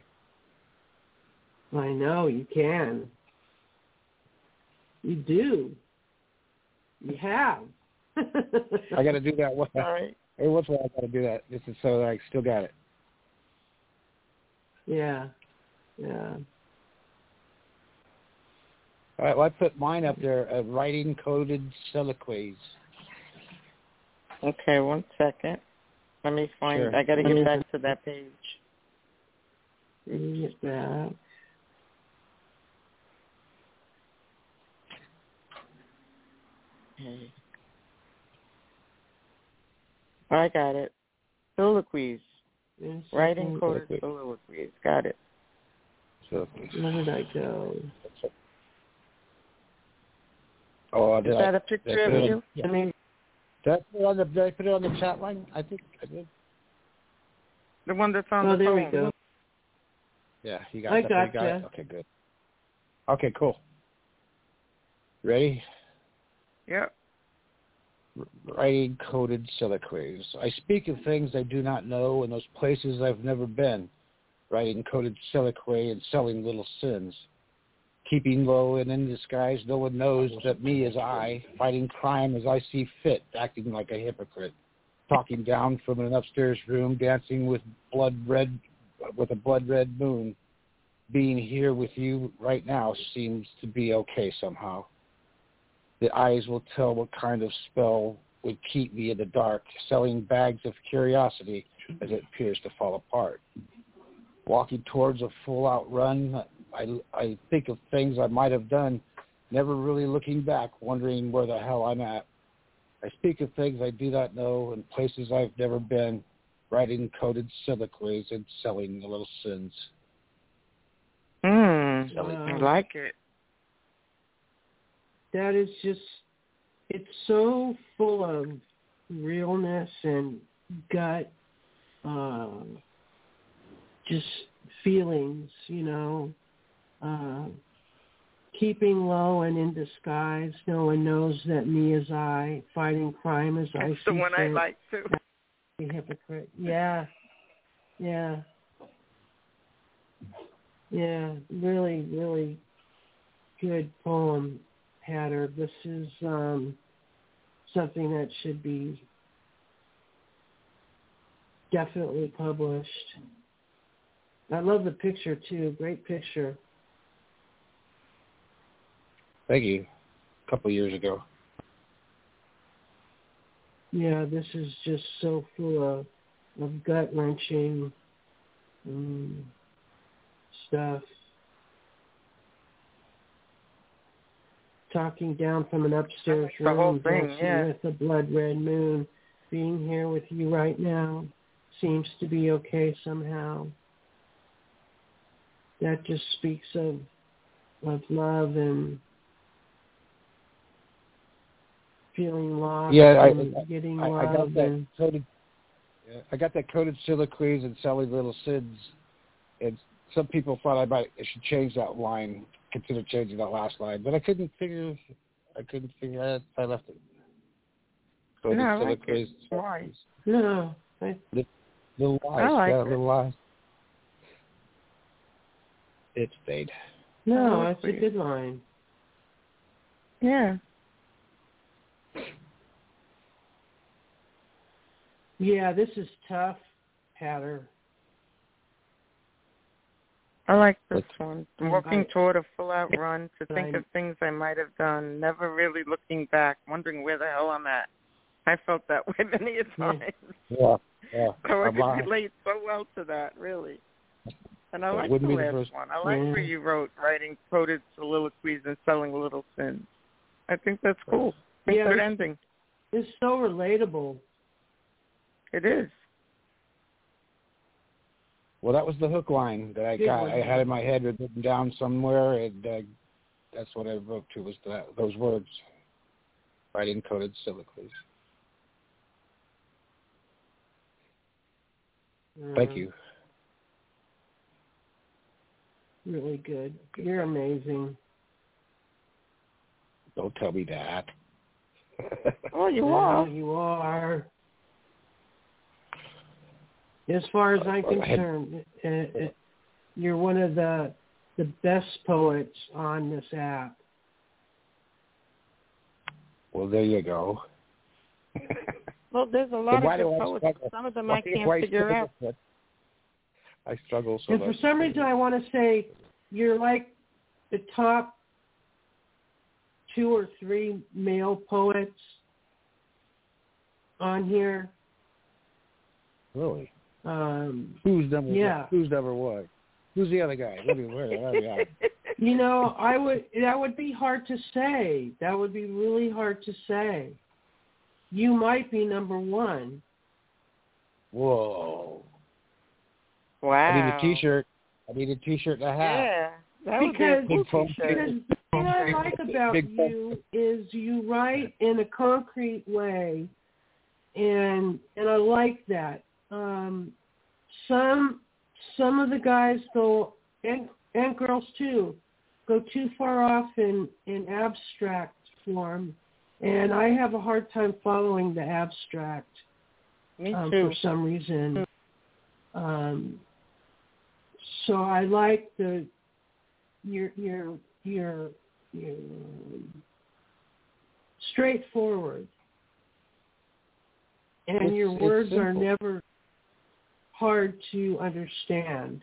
I know, you can. You do. You have. I got to do that. One, All right. every once in a while, I got to do that. This is so that I still got it. Yeah. Yeah. All right, well, I put mine up there, uh, writing coded soliloquies. Okay, one second. Let me find. Sure. I got to get back to that page. Let me get that. Okay. I got it. Soliloquies. Yes, Writing coded Soliloquy. soliloquies. Got it. Soliloquies. Where did I go? Oh, did Is I, that a picture of you? I mean, Did I, put it on the, did I put it on the chat line? I think I did. The one that's on oh, the there phone. we go. Yeah, you got I it. You got gotcha. it? Okay, good. Okay, cool. Ready? Yep. Writing coded soliloquies. I speak of things I do not know and those places I've never been. Writing coded soliloquy and selling little sins. Keeping low and in disguise, no one knows that me is I, fighting crime as I see fit, acting like a hypocrite. Talking down from an upstairs room, dancing with blood red, with a blood red moon. Being here with you right now seems to be okay somehow. The eyes will tell what kind of spell would keep me in the dark, selling bags of curiosity as it appears to fall apart. Walking towards a full-out run, I, I think of things I might have done, never really looking back, wondering where the hell I'm at. I speak of things I do not know and places I've never been, writing coded soliloquies and selling the little sins. Mm, Wow. I like it. That is just, it's so full of realness and gut, um, just feelings, you know, uh, keeping low and in disguise. No one knows that me is I, fighting crime as I see That's the one I fit. like too. A hypocrite. Yeah, yeah, yeah. Really, really good poem, Hatter. This is um, something that should be definitely published. I love the picture too. Great picture. Thank you. A couple of years ago. Yeah, this is just so full of, of gut-wrenching um, stuff. Talking down from an upstairs The whole room, thing, dancing yeah. with a blood red moon. Being here with you right now seems to be okay somehow. That just speaks of of love and feeling lost Yeah, I, and I, getting I, I love. got that and, coded. I got that coded soliloquies and selling little sins, and some people thought I might I should change that line, consider changing that last line, but I couldn't figure. I couldn't figure out. I left it. Coded No, I like soliloquies. it. Why? no, I, Little lies. I like yeah, it. little lies. It stayed. no, Oh, that's a please. good line. Yeah. Yeah, this is tough, Hatter. I like this What's- one. I'm working I- toward a full-out run to think I- of things I might have done, never really looking back, wondering where the hell I'm at. I felt that way many a Yeah. times. Yeah, yeah. So I I'm could lying. relate so well to that, really. And I It like wouldn't the be the last first- one. I like Yeah. where you wrote writing coded soliloquies and selling little sins. I think that's cool. It's Yeah, a good it's- ending. It's so relatable. It is. Well, that was the hook line that I Good got. one. I had in my head written down somewhere, and uh, that's what I wrote to was that, those words. Writing coded soliloquies. Thank Uh, you. Really good. You're amazing. Don't tell me that. Oh, you Yeah, are. You are. As far as I'm concerned, uh, uh, you're one of the the best poets on this app. Well, there you go. Well, there's a lot So of good poets. struggle? Some of them why, I can't why figure out. I struggle so And much. for some reason, I want to say you're like the top two or three male poets on here. Really? Um, Who's number yeah. one? Who's number one? Who's the other guy? Let me, where, let me out. You know, I would. That would be hard to say. That would be really hard to say. You might be number one. Whoa. Wow. I need a T-shirt. I need a T-shirt and a hat. Yeah, that would Because, be a cool because T-shirt. the thing I like about Big you is you write in a concrete way, and and I like that. Um, some some of the guys go, and and girls too, go too far off in, in abstract form, and I have a hard time following the abstract. Me um, too. For some reason. Um, so I like the your your your your straightforward, and It's- your it's words are simple. never hard to understand.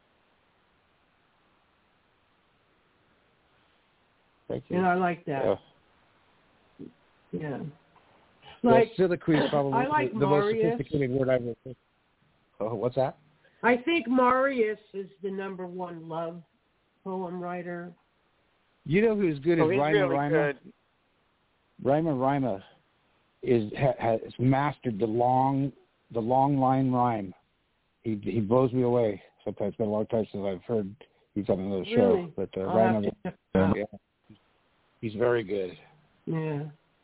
Thank you. And I like that. Yeah. Yeah. Well, Like soliloquy is probably I like the, the most Marius. sophisticated word I've ever heard. Oh, what's that? I think Marius is the number one love poem writer. You know who's good Oh, as he's Rima really Rima? good. Rima Rima is ha, has mastered the long the long line rhyme. He he blows me away. Sometimes it's been a long time since I've heard he's on another Really? show. But uh, I'll Rima, have to check it out. yeah, he's very good. Yeah.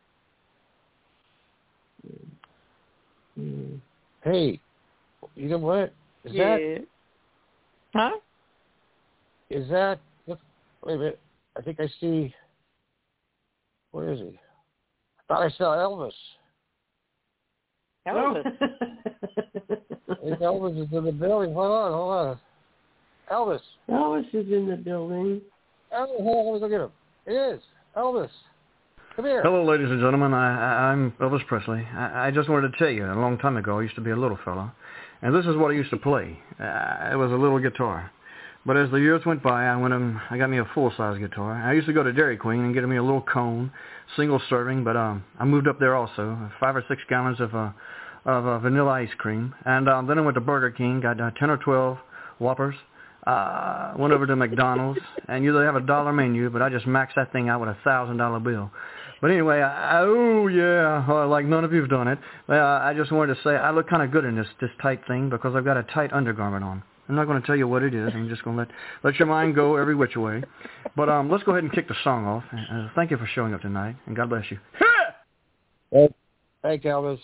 Mm. Hey, you know what? Is Yeah. that Huh? is that? Wait a minute. I think I see. Where is he? I thought I saw Elvis. Elvis. Oh. I think Elvis is in the building. Hold on, hold on. Elvis. Elvis is in the building. Elvis, hold on, let me go get him. It is. Elvis. Come here. Hello, ladies and gentlemen. I, I, I'm Elvis Presley. I, I just wanted to tell you, a long time ago, I used to be a little fella, and this is what I used to play. Uh, it was a little guitar. But as the years went by, I went and I got me a full-size guitar. I used to go to Dairy Queen and get me a little cone, single serving, but um, I moved up there also, five or six gallons of uh, of uh, vanilla ice cream. And um, then I went to Burger King, got uh, ten or twelve Whoppers, uh, went over to McDonald's, and usually have a dollar menu, but I just maxed that thing out with a one thousand dollar bill. But anyway, I, oh yeah, uh, like none of you've done it. Uh, I just wanted to say I look kind of good in this, this tight thing because I've got a tight undergarment on. I'm not going to tell you what it is. I'm just going to let let your mind go every which way. But um, let's go ahead and kick the song off. Uh, thank you for showing up tonight, and God bless you. Hey, thank Elvis.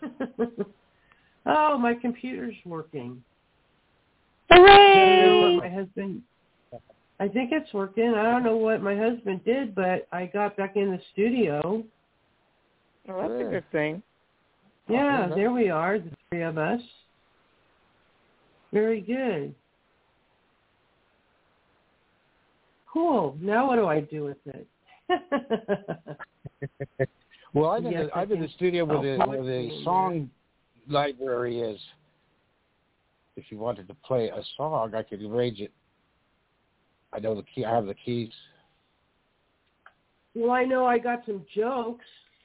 Oh, my computer's working. Hooray! I don't know what my husband. I think it's working. I don't know what my husband did, but I got back in the studio. Well, that's a good thing. Yeah, there we are, the three of us. Very good. Cool. Now what do I do with it? Well, I'm in, Yes, the, I I'm in the can- studio where oh, the, what's where the in song library is. If you wanted to play a song, I could arrange it. I know the key. I have the keys. Well, I know I got some jokes.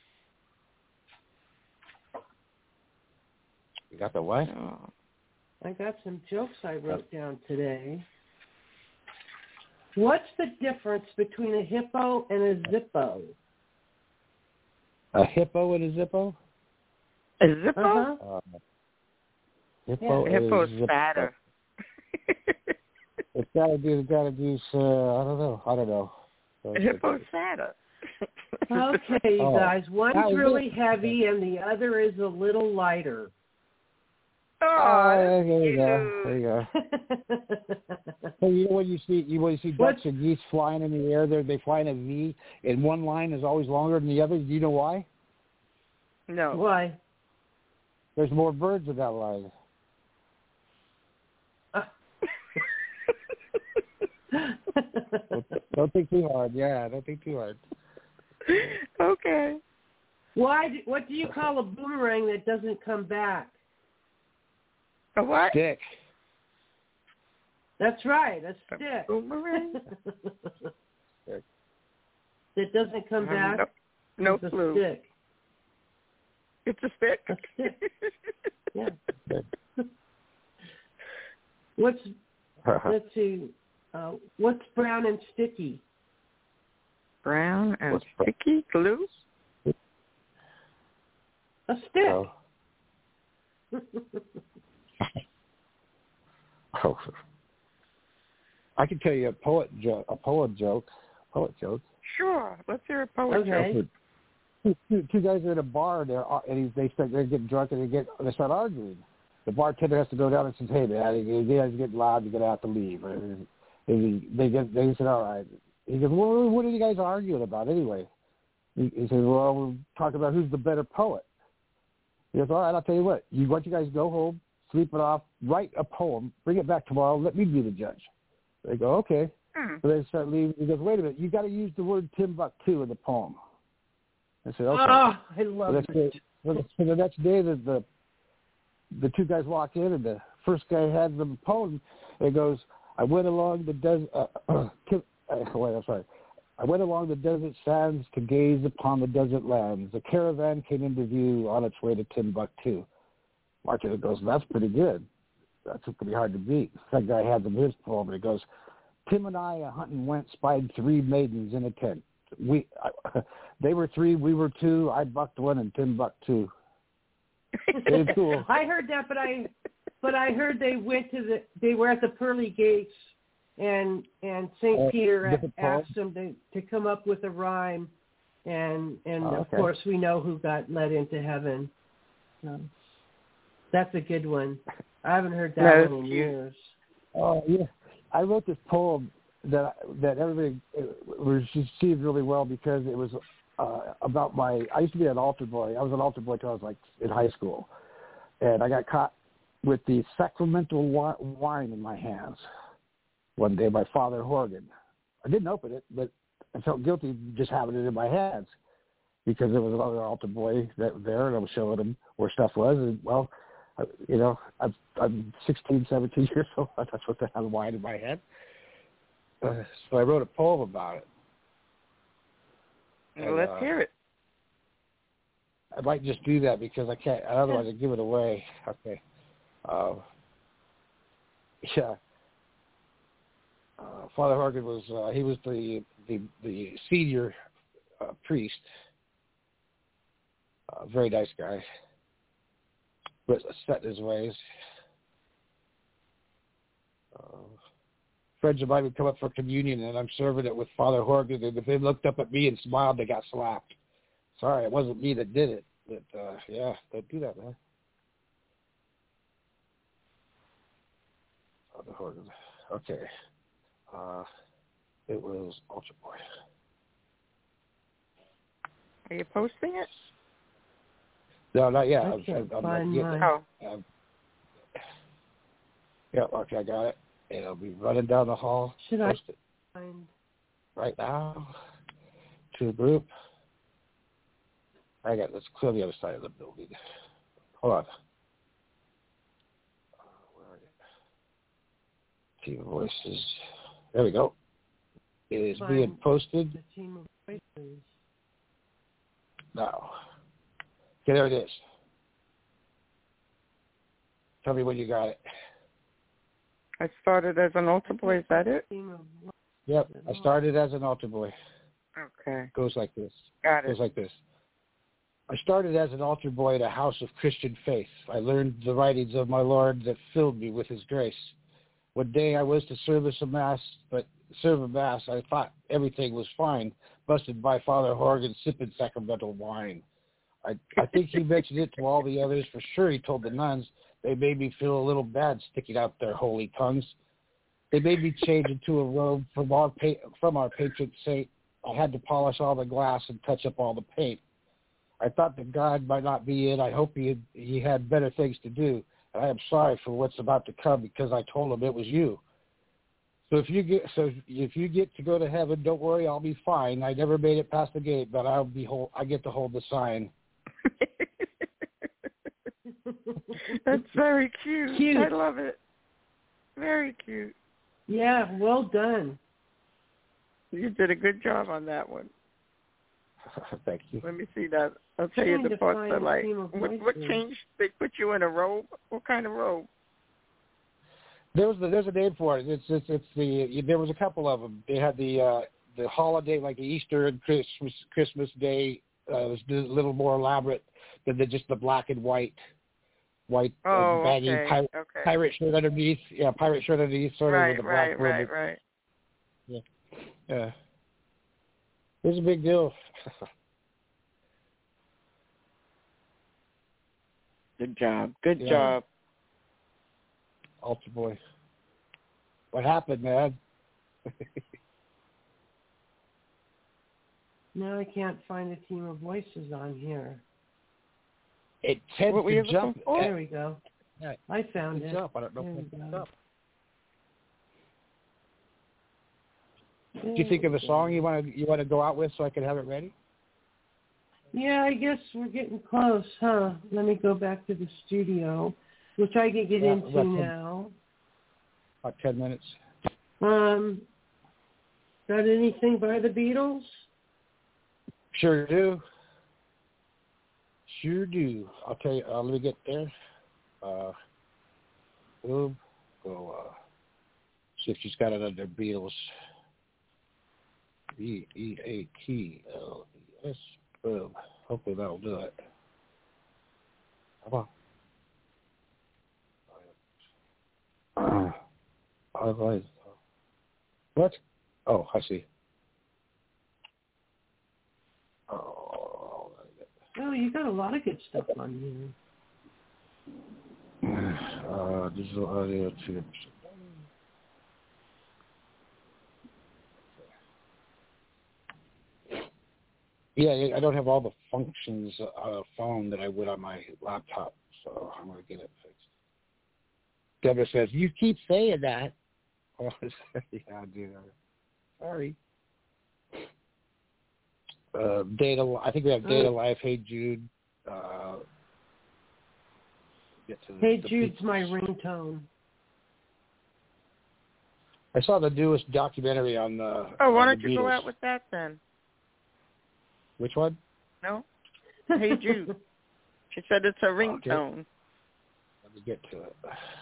You got the what? Oh. I got some jokes I wrote down today. What's the difference between a hippo and a zippo? A hippo and a zippo? A Zippo? Uh-huh. Uh, hippo Yeah, hippo's is zippo. fatter. It's gotta be. It's gotta be. Uh, I don't know. I don't know. A hippo's fatter. Okay, you Oh. guys. One's How is really it? heavy and the other is a little lighter. Oh, there you go. cute. There you go. So you know when you see you when you see ducks What's- and geese flying in the air, they they fly in a V, and one line is always longer than the other. Do you know why? No. Why? There's more birds in that line. don't, don't think too hard. Yeah, don't think too hard. Okay. Why? Do, what do you call a boomerang that doesn't come back? A what? Stick. That's right, a stick. A boomerang? That doesn't come back. No, no it's a clue. Stick. It's a stick. A stick. Yeah. What's let's see. Uh, what's brown and sticky? Brown and What's sticky glue. A stick. Oh. Oh. I can tell you a poet joke. A poet joke. Poet joke. Sure. Let's hear a poet Okay. joke. Two, two, two guys are in a bar. They're and they start they're getting drunk and they get they start arguing. The bartender has to go down and says, "Hey man, you guys get loud. You're gonna have to leave." And he, they get they said, "All right." He goes, "Well, what are you guys arguing about anyway?" He, he says, "Well, we're talking about who's the better poet." He goes, "All right, I'll tell you what. You want you guys go home, sleep it off, write a poem, bring it back tomorrow. Let me be the judge." They go, "Okay." Hmm. So they start leaving. He goes, "Wait a minute. You got to use the word Timbuktu in the poem." I said, "Okay." Oh, I love so it. So the, so the next day, the, the the two guys walk in, and the first guy had the poem. It goes, "I went along the desert. Uh, uh, wait, I'm sorry. I went along the desert sands to gaze upon the desert lands. The caravan came into view on its way to Timbuktu." Martin goes, "That's pretty good. That's pretty hard to beat." That guy had them his poem, and it goes, "Tim and I a hunting went, spied three maidens in a tent. We, I, they were three, we were two. I bucked one, and Tim bucked two." Very cool. I heard that, but I, but I heard they went to the. They were at the pearly gates, and and Saint Uh, Peter different asked them to to come up with a rhyme, and and Oh, of okay. course we know who got let into heaven. So that's a good one. I haven't heard that No, one it's in cute. years. Oh yeah, I wrote this poem that that everybody received really well because it was uh, about my. I used to be an altar boy. I was an altar boy till I was like in high school, and I got caught with the sacramental wi- wine in my hands one day by Father Horgan. I didn't open it, but I felt guilty just having it in my hands because there was another altar boy that there, and I was showing him where stuff was, and well. I, you know, I'm, I'm sixteen, seventeen years old. That's what the hell wine in my head. Uh, so I wrote a poem about it. Well, let's uh, hear it. I'd like to just do that because I can't. Otherwise, I'd give it away. Okay. Uh, yeah. Uh, Father Horgan was. Uh, he was the the the senior uh, priest. Uh, very nice guy. But set in his ways. Uh, friends of mine would come up for communion, and I'm serving it with Father Horgan, and if they looked up at me and smiled, they got slapped. Sorry, it wasn't me that did it. But, uh, yeah, don't do that, man. Father Horgan. Okay. Uh, it was Ultra Boy. Are you posting it? No, not yet. I I'm, can't I'm, I'm find getting mine. it. Oh. Um, yeah, okay, I got it. And I'll be running down the hall. Should I Post it find? right now to the group. I got. Let's clear the other side of the building. Hold on. Uh, where are you? Team of Voices. There we go. It is Find being posted The team of voices. now. Okay, there it is. Tell me when you got it. I started as an altar boy. Is that it? Team of Yep, I started as an altar boy. Okay. Goes like this. Got Goes it. like this. I started as an altar boy at a house of Christian faith. I learned the writings of my Lord that filled me with his grace. One day I was to service a mass, but serve a mass, I thought everything was fine, busted by Father Horgan sipping sacramental wine. I, I think he mentioned it to all the others. For sure he told the nuns. They made me feel a little bad sticking out their holy tongues. They made me change into a robe from our, from our patron saint. I had to polish all the glass and touch up all the paint. I thought that God might not be in. I hope he had, he had better things to do. And I am sorry for what's about to come because I told him it was you. So if you get so if you get to go to heaven, don't worry, I'll be fine. I never made it past the gate, but I'll be hold, I get to hold the sign. That's very cute. Cute. I love it. Very cute. Yeah, well done. You did a good job on that one. Thank you. Let me see that. I'll tell you Trying the to parts find I a like. team of What, what voices. changed? They put you in a robe? What kind of robe? There was the, there's a name for it. It's it's, it's the there was a couple of them. They had the uh, the holiday like the Easter and Christmas Christmas Day uh, was a little more elaborate than the, just the black and white white Oh, uh, baggy okay. pirate, okay. pirate shirt underneath. Yeah, pirate shirt underneath, sort of Right, with the black right, robe. right, right. Yeah, yeah. It was a big deal. Good job. Good Yeah. job. Altar Boy. What happened, man? Now I can't find a team of voices on here. It tends What were to you jump. looking for? There we go. Yeah, I found it's it. up. I don't know There if we it's go. up. Do you think of a song you want to you want to go out with so I can have it ready? Yeah, I guess we're getting close, huh? Let me go back to the studio, which I can get Yeah, into about ten now. About ten minutes. Um, got anything by the Beatles? Sure do. Sure do. I'll tell you. Uh, let me get there. Uh, boom. Go. Uh, see if she's got it under Beatles. B E A T L E S. Boom. Hopefully that'll do it. Come on. Uh, otherwise, what? Oh, I see. Oh, Oh, you got a lot of good stuff on here. uh, digital audio chips. Yeah, I don't have all the functions on a phone that I would on my laptop, so I'm going to get it fixed. Deborah says, you keep saying that. Oh, yeah, I do that. Sorry. Uh, data. I think we have Data Oh. Life. Hey Jude. Uh, get to the, Hey the Jude's Beatles. my ringtone. I saw the newest documentary on the. Oh, why on don't the you go Beatles. out with that then? Which one? No? Hey Jude. She said it's a ringtone. Okay. Let me get to it.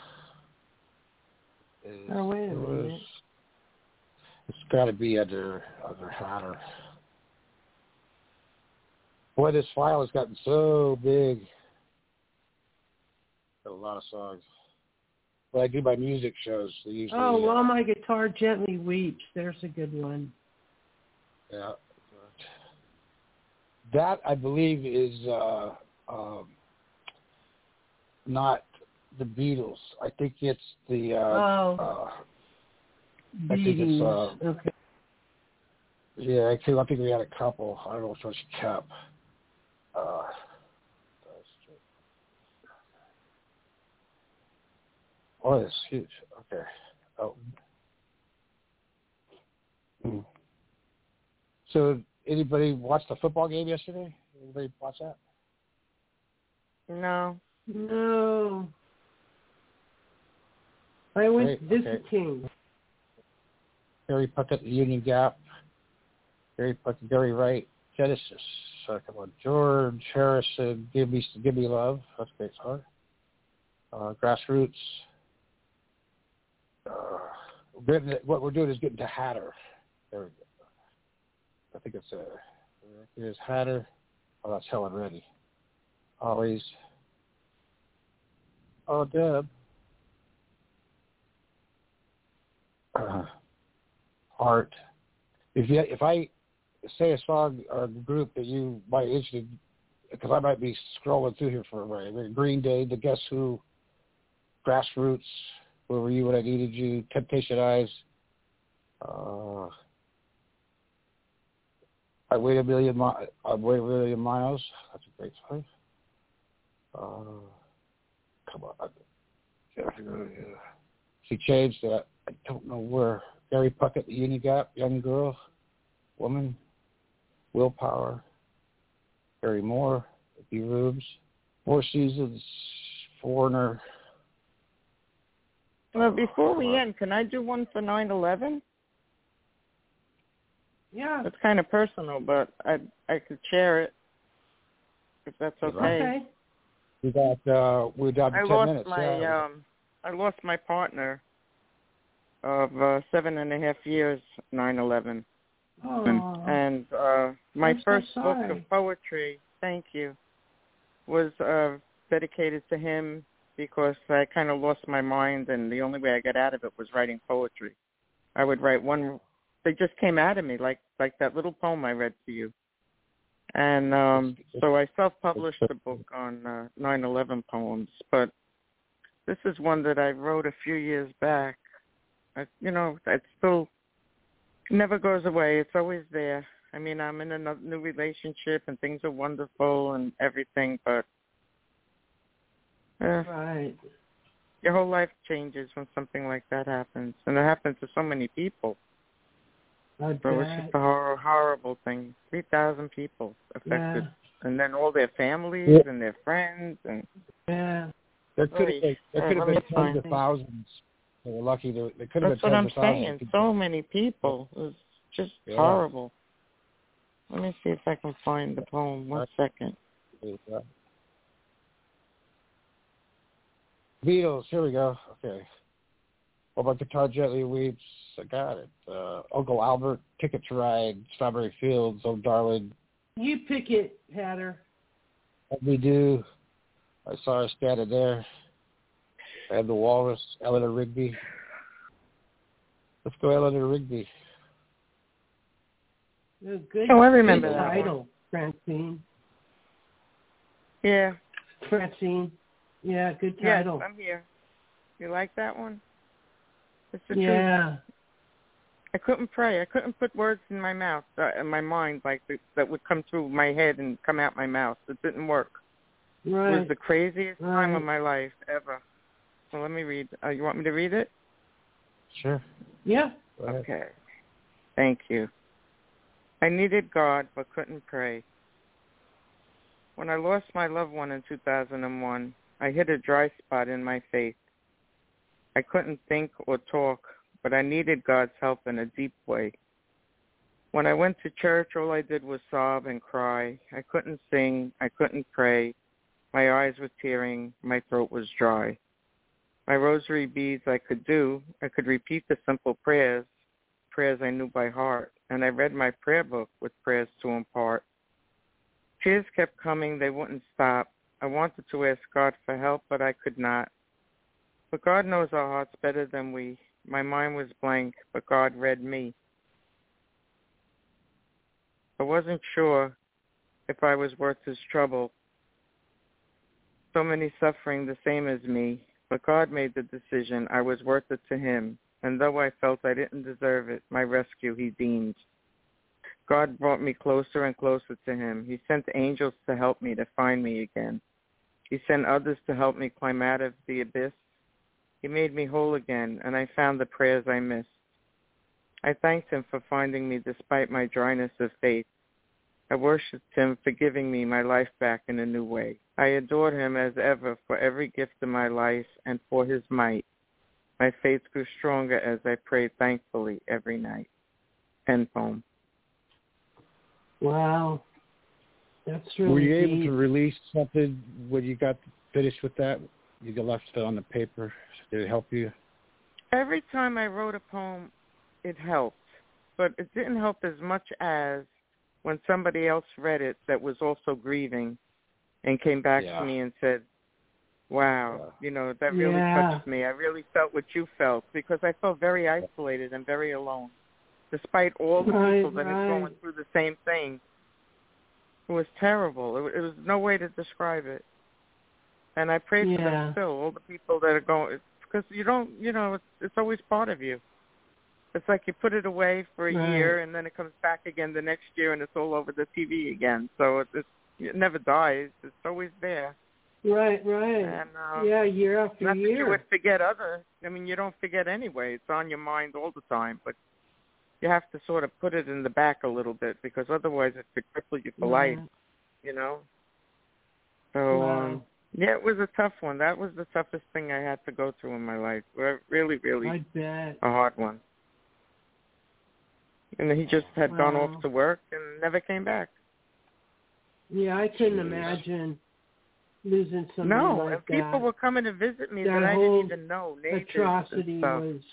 It's, Oh, wait a it minute. was, it's got to be under under Hatter. Boy, this file has gotten so big. Got a lot of songs. When I do my music shows, they usually. Oh, While uh, My Guitar Gently Weeps. There's a good one. Yeah. That, I believe, is uh, um, not the Beatles. I think it's the. Uh, Oh. uh, I Bee think it's. Gees. Uh, Okay. yeah, I think, I think we had a couple. I don't know which one she kept. Uh, oh, it's huge. Okay. Oh. Hmm. So, anybody watch the football game yesterday? Anybody watch that? No. No. I went Great, okay. visiting. Harry Puckett, Union Gap. Harry Puckett, Gary Wright, Genesis. So, come on. George Harrison, Give Me Give Me Love. That's a great song. Uh, Grassroots. Uh, getting, what we're doing is getting to Hatter. There we go. I think it's uh, here's Hatter. Oh, that's Helen Reddy. Always. Oh, Deb. Uh, art. If you if I say a song or a group that you might be interested, because I might be scrolling through here for a minute. Green Day, The Guess Who, Grassroots, Where Were You When I Needed You, Temptation Eyes. Uh, I Wait a Million Mi- I Wait a Million Miles. That's a great song. Uh, come on. Yeah. She changed that. I don't know where Gary Puckett, The Union Gap, Young Girl, Woman, Willpower, Barry Moore, B. Rubes, Four Seasons, Foreigner. Well, before we end, can I do one for nine eleven? Yeah. It's kind of personal, but I I could share it if that's okay. Okay. We got uh, we got I ten lost minutes. my yeah. um I lost my partner of uh, seven and a half years nine eleven. Oh. And uh, my I'm so first book sorry. of poetry, thank you, was uh, dedicated to him because I kind of lost my mind, and the only way I got out of it was writing poetry. I would write one. They just came out of me, like like that little poem I read to you. And um, so I self-published a book on uh, nine eleven poems, but this is one that I wrote a few years back. I, you know, it still never goes away. It's always there. I mean, I'm in a new relationship, and things are wonderful and everything, but uh, Right. your whole life changes when something like that happens, and it happens to so many people. I So it's bet. just a hor- horrible thing. three thousand people affected. Yeah. And then all their families Yeah. and their friends. And Yeah. There could have been, there Oy. could have Let been me tens of find- thousands. They were lucky. There, there could have That's been what tens I'm of thousands. saying. of people. So many people. It was just Yeah. horrible. Let me see if I can find the poem. One second. Beatles, here we go. Okay. Well, my guitar gently weeps. I got it. Uh, Uncle Albert, Ticket to Ride, Strawberry Fields, Oh Darling. You pick it, Hatter. What we do. I saw her standing there. I have the Walrus, Eleanor Rigby. Let's go, Eleanor Rigby. A good, Oh, I remember good that title, Francine. Yeah. Francine. Yeah, good Yes, title. I'm here. You like that one? It's the Yeah. truth. I couldn't pray. I couldn't put words in my mouth, uh, in my mind, like th- that would come through my head and come out my mouth. It didn't work. Right. It was the craziest right. time of my life ever. So let me read. Uh, you want me to read it? Sure. Yeah. Okay. Thank you. I needed God but couldn't pray. When I lost my loved one in two thousand one, I hit a dry spot in my faith. I couldn't think or talk, but I needed God's help in a deep way. When I went to church, all I did was sob and cry. I couldn't sing. I couldn't pray. My eyes were tearing. My throat was dry. My rosary beads I could do. I could repeat the simple prayers, prayers I knew by heart, and I read my prayer book with prayers to impart. Tears kept coming. They wouldn't stop. I wanted to ask God for help, but I could not. But God knows our hearts better than we. My mind was blank, but God read me. I wasn't sure if I was worth his trouble. So many suffering the same as me, but God made the decision I was worth it to him, and though I felt I didn't deserve it, my rescue he deemed. God brought me closer and closer to him. He sent angels to help me to find me again. He sent others to help me climb out of the abyss. He made me whole again, and I found the prayers I missed. I thanked him for finding me despite my dryness of faith. I worshipped him for giving me my life back in a new way. I adored him as ever for every gift of my life and for his might. My faith grew stronger as I prayed thankfully every night. End poem. Wow. That's really Were you able deep. to release something when you got finished with that? You left it on the paper. Did it help you? Every time I wrote a poem, it helped. But it didn't help as much as when somebody else read it that was also grieving and came back Yeah. to me and said, wow, Yeah. you know, that really Yeah. touched me. I really felt what you felt because I felt very isolated and very alone. Despite all the Right, people that right. had gone through the same thing. It was terrible. It, it was no way to describe it. And I pray for Yeah. them still, all the people that are going, because you don't, you know, it's, it's always part of you. It's like you put it away for a Right. year and then it comes back again the next year and it's all over the T V again. So it, it, it never dies. It's always there. Right, right. And, um, yeah, year after not year. That you would forget other. I mean, you don't forget anyway. It's on your mind all the time, but you have to sort of put it in the back a little bit because otherwise it could cripple you for right. life, you know? So, wow. um, yeah, it was a tough one. That was the toughest thing I had to go through in my life. Really, really I bet. a hard one. And he just had wow. gone off to work and never came back. Yeah, I couldn't Jeez. imagine losing somebody no, like and people that. were coming to visit me that, that I didn't even know. Atrocity was.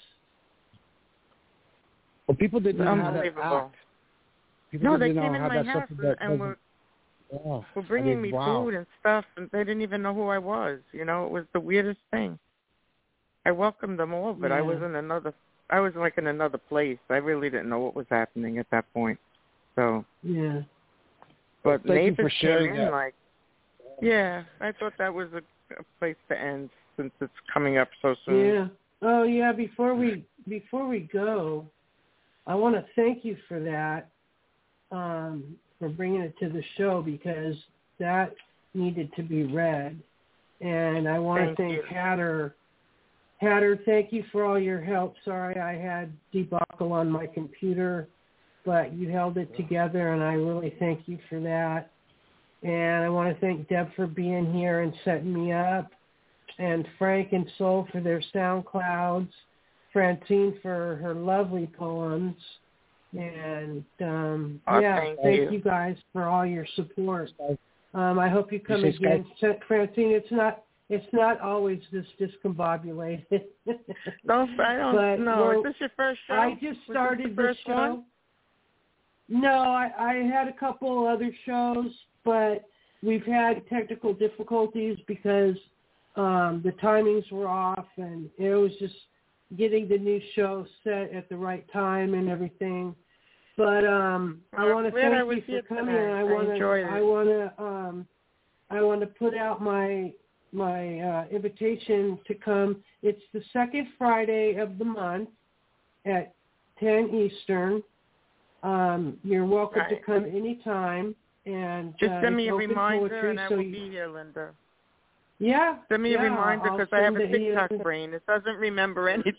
Well, people didn't know how to act. People no, they didn't came know in how my that house and, and, and were, oh, were bringing I mean, me wow. food and stuff, and they didn't even know who I was. You know, it was the weirdest thing. I welcomed them all, but yeah. I was in another. I was like in another place. I really didn't know what was happening at that point. So yeah. But Thank neighbors you for sharing came in that. like, yeah, I thought that was a, a place to end since it's coming up so soon. Yeah. Oh, yeah. Before we before we go, I want to thank you for that, um, for bringing it to the show because that needed to be read, and I want thank to thank you. Hatter. Hatter, thank you for all your help. Sorry I had debacle on my computer, but you held it together, and I really thank you for that. And I want to thank Deb for being here and setting me up, and Frank and Soul for their SoundClouds, Francine for her lovely poems, and um, oh, yeah, thank, thank you. you guys for all your support. Um, I hope you come you again, Skype? Francine. It's not it's not always this discombobulated. no, I don't. But, no, well, is this your first show? I just started Was this the first show. One? No, I, I had a couple other shows, but we've had technical difficulties because um, the timings were off, and it was just getting the new show set at the right time and everything. But um, I want to thank you for coming, and I want to I want to um, I want to put out my my uh, invitation to come. It's the second Friday of the month at ten Eastern. Um, you're welcome right. to come anytime. And just uh, send me a poetry, reminder, and I so will you, be here, Linda. Yeah. Send me yeah, a reminder because I have a TikTok you. brain. It doesn't remember anything.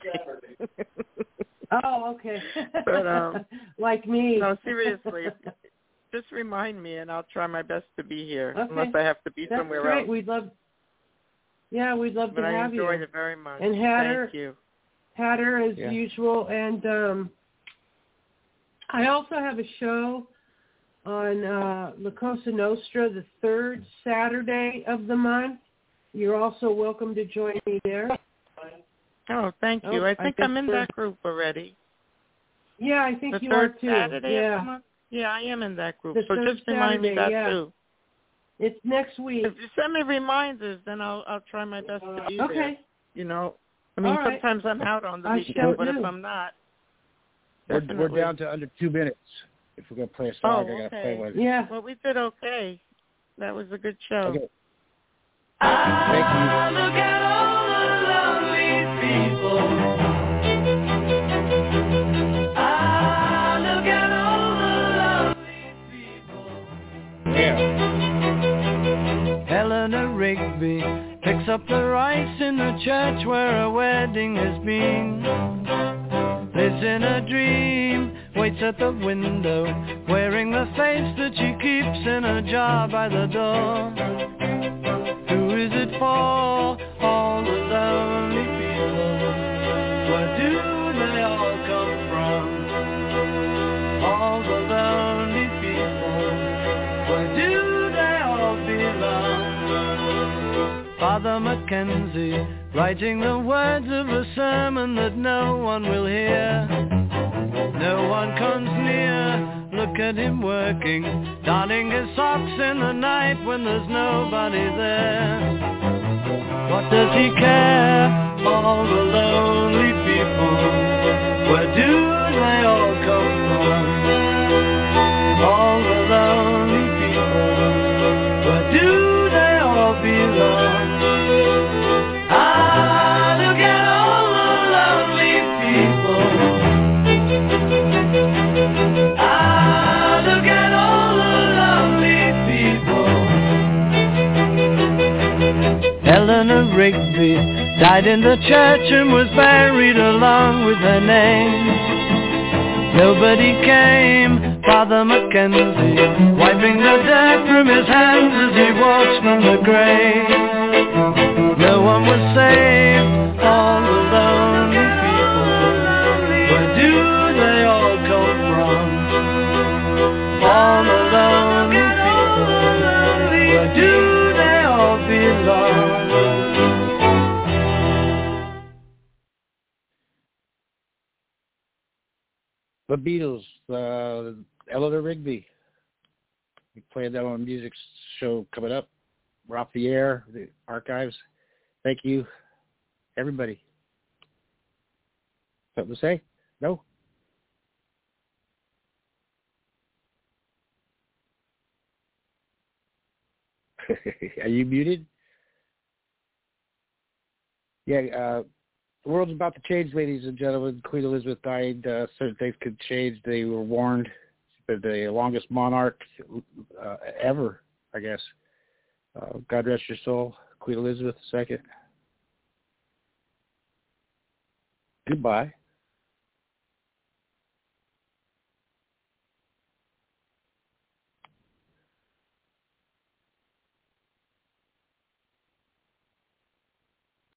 Oh, okay. But um, like me. No, seriously. Just remind me, and I'll try my best to be here, okay. unless I have to be That's somewhere great. else. We'd love. Yeah, we'd love but to I have you. I enjoyed it very much. And Hatter, thank you. Hatter as yeah. usual, and um, I also have a show on uh, La Cosa Nostra the third Saturday of the month. You're also welcome to join me there. Oh, thank you. Oh, I, think I think I'm in we're... that group already. Yeah, I think the you third are too. Saturday yeah. of the month? Yeah, I am in that group. The so third just remind Saturday, me that yeah. too. It's next week. If you send me reminders, then I'll I'll try my best to be okay. there. You know, I mean, All right. sometimes I'm out on the I weekend, but do. if I'm not, we're, definitely. we're down to under two minutes. If we're gonna play a song, oh, I gotta okay. play one. Yeah. Well, we did okay. That was a good show. Okay. Thank you. Look at all the lovely people. Ah, look at all the lovely people. Yeah. Eleanor Rigby picks up the rice in the church where a wedding has been. Lives in a dream, waits at the window, wearing the face that she keeps in a jar by the door. Who is it for? All the lonely people. Where do they all come from? All the lonely people. Where do they all belong? Father Mackenzie, writing the words of a sermon that no one will hear. No one comes near. Look at him working, darning his socks in the night when there's nobody there. What does he care? All the lonely people. Where do they all come from? All the lonely people. Where do they all belong? Ah, look at all the lonely people. Ah, look at all the lonely people. Eleanor Rigby died in the church and was buried along with her name. Nobody came, Father Mackenzie, wiping the dirt from his hands as he walks from the grave. No one was saved, all alone people. Where do they all come from? All alone people. Where do they all belong? The Beatles, uh, Eleanor Rigby. We played that on a music show coming up. We're off the air, the archives. Thank you, everybody. Something to say? No? Are you muted? Yeah, uh, the world's about to change, ladies and gentlemen. Queen Elizabeth died. Uh, certain things could change. They were warned. She's been the longest monarch uh, ever, I guess. Uh, God rest your soul, Queen Elizabeth the Second. Goodbye.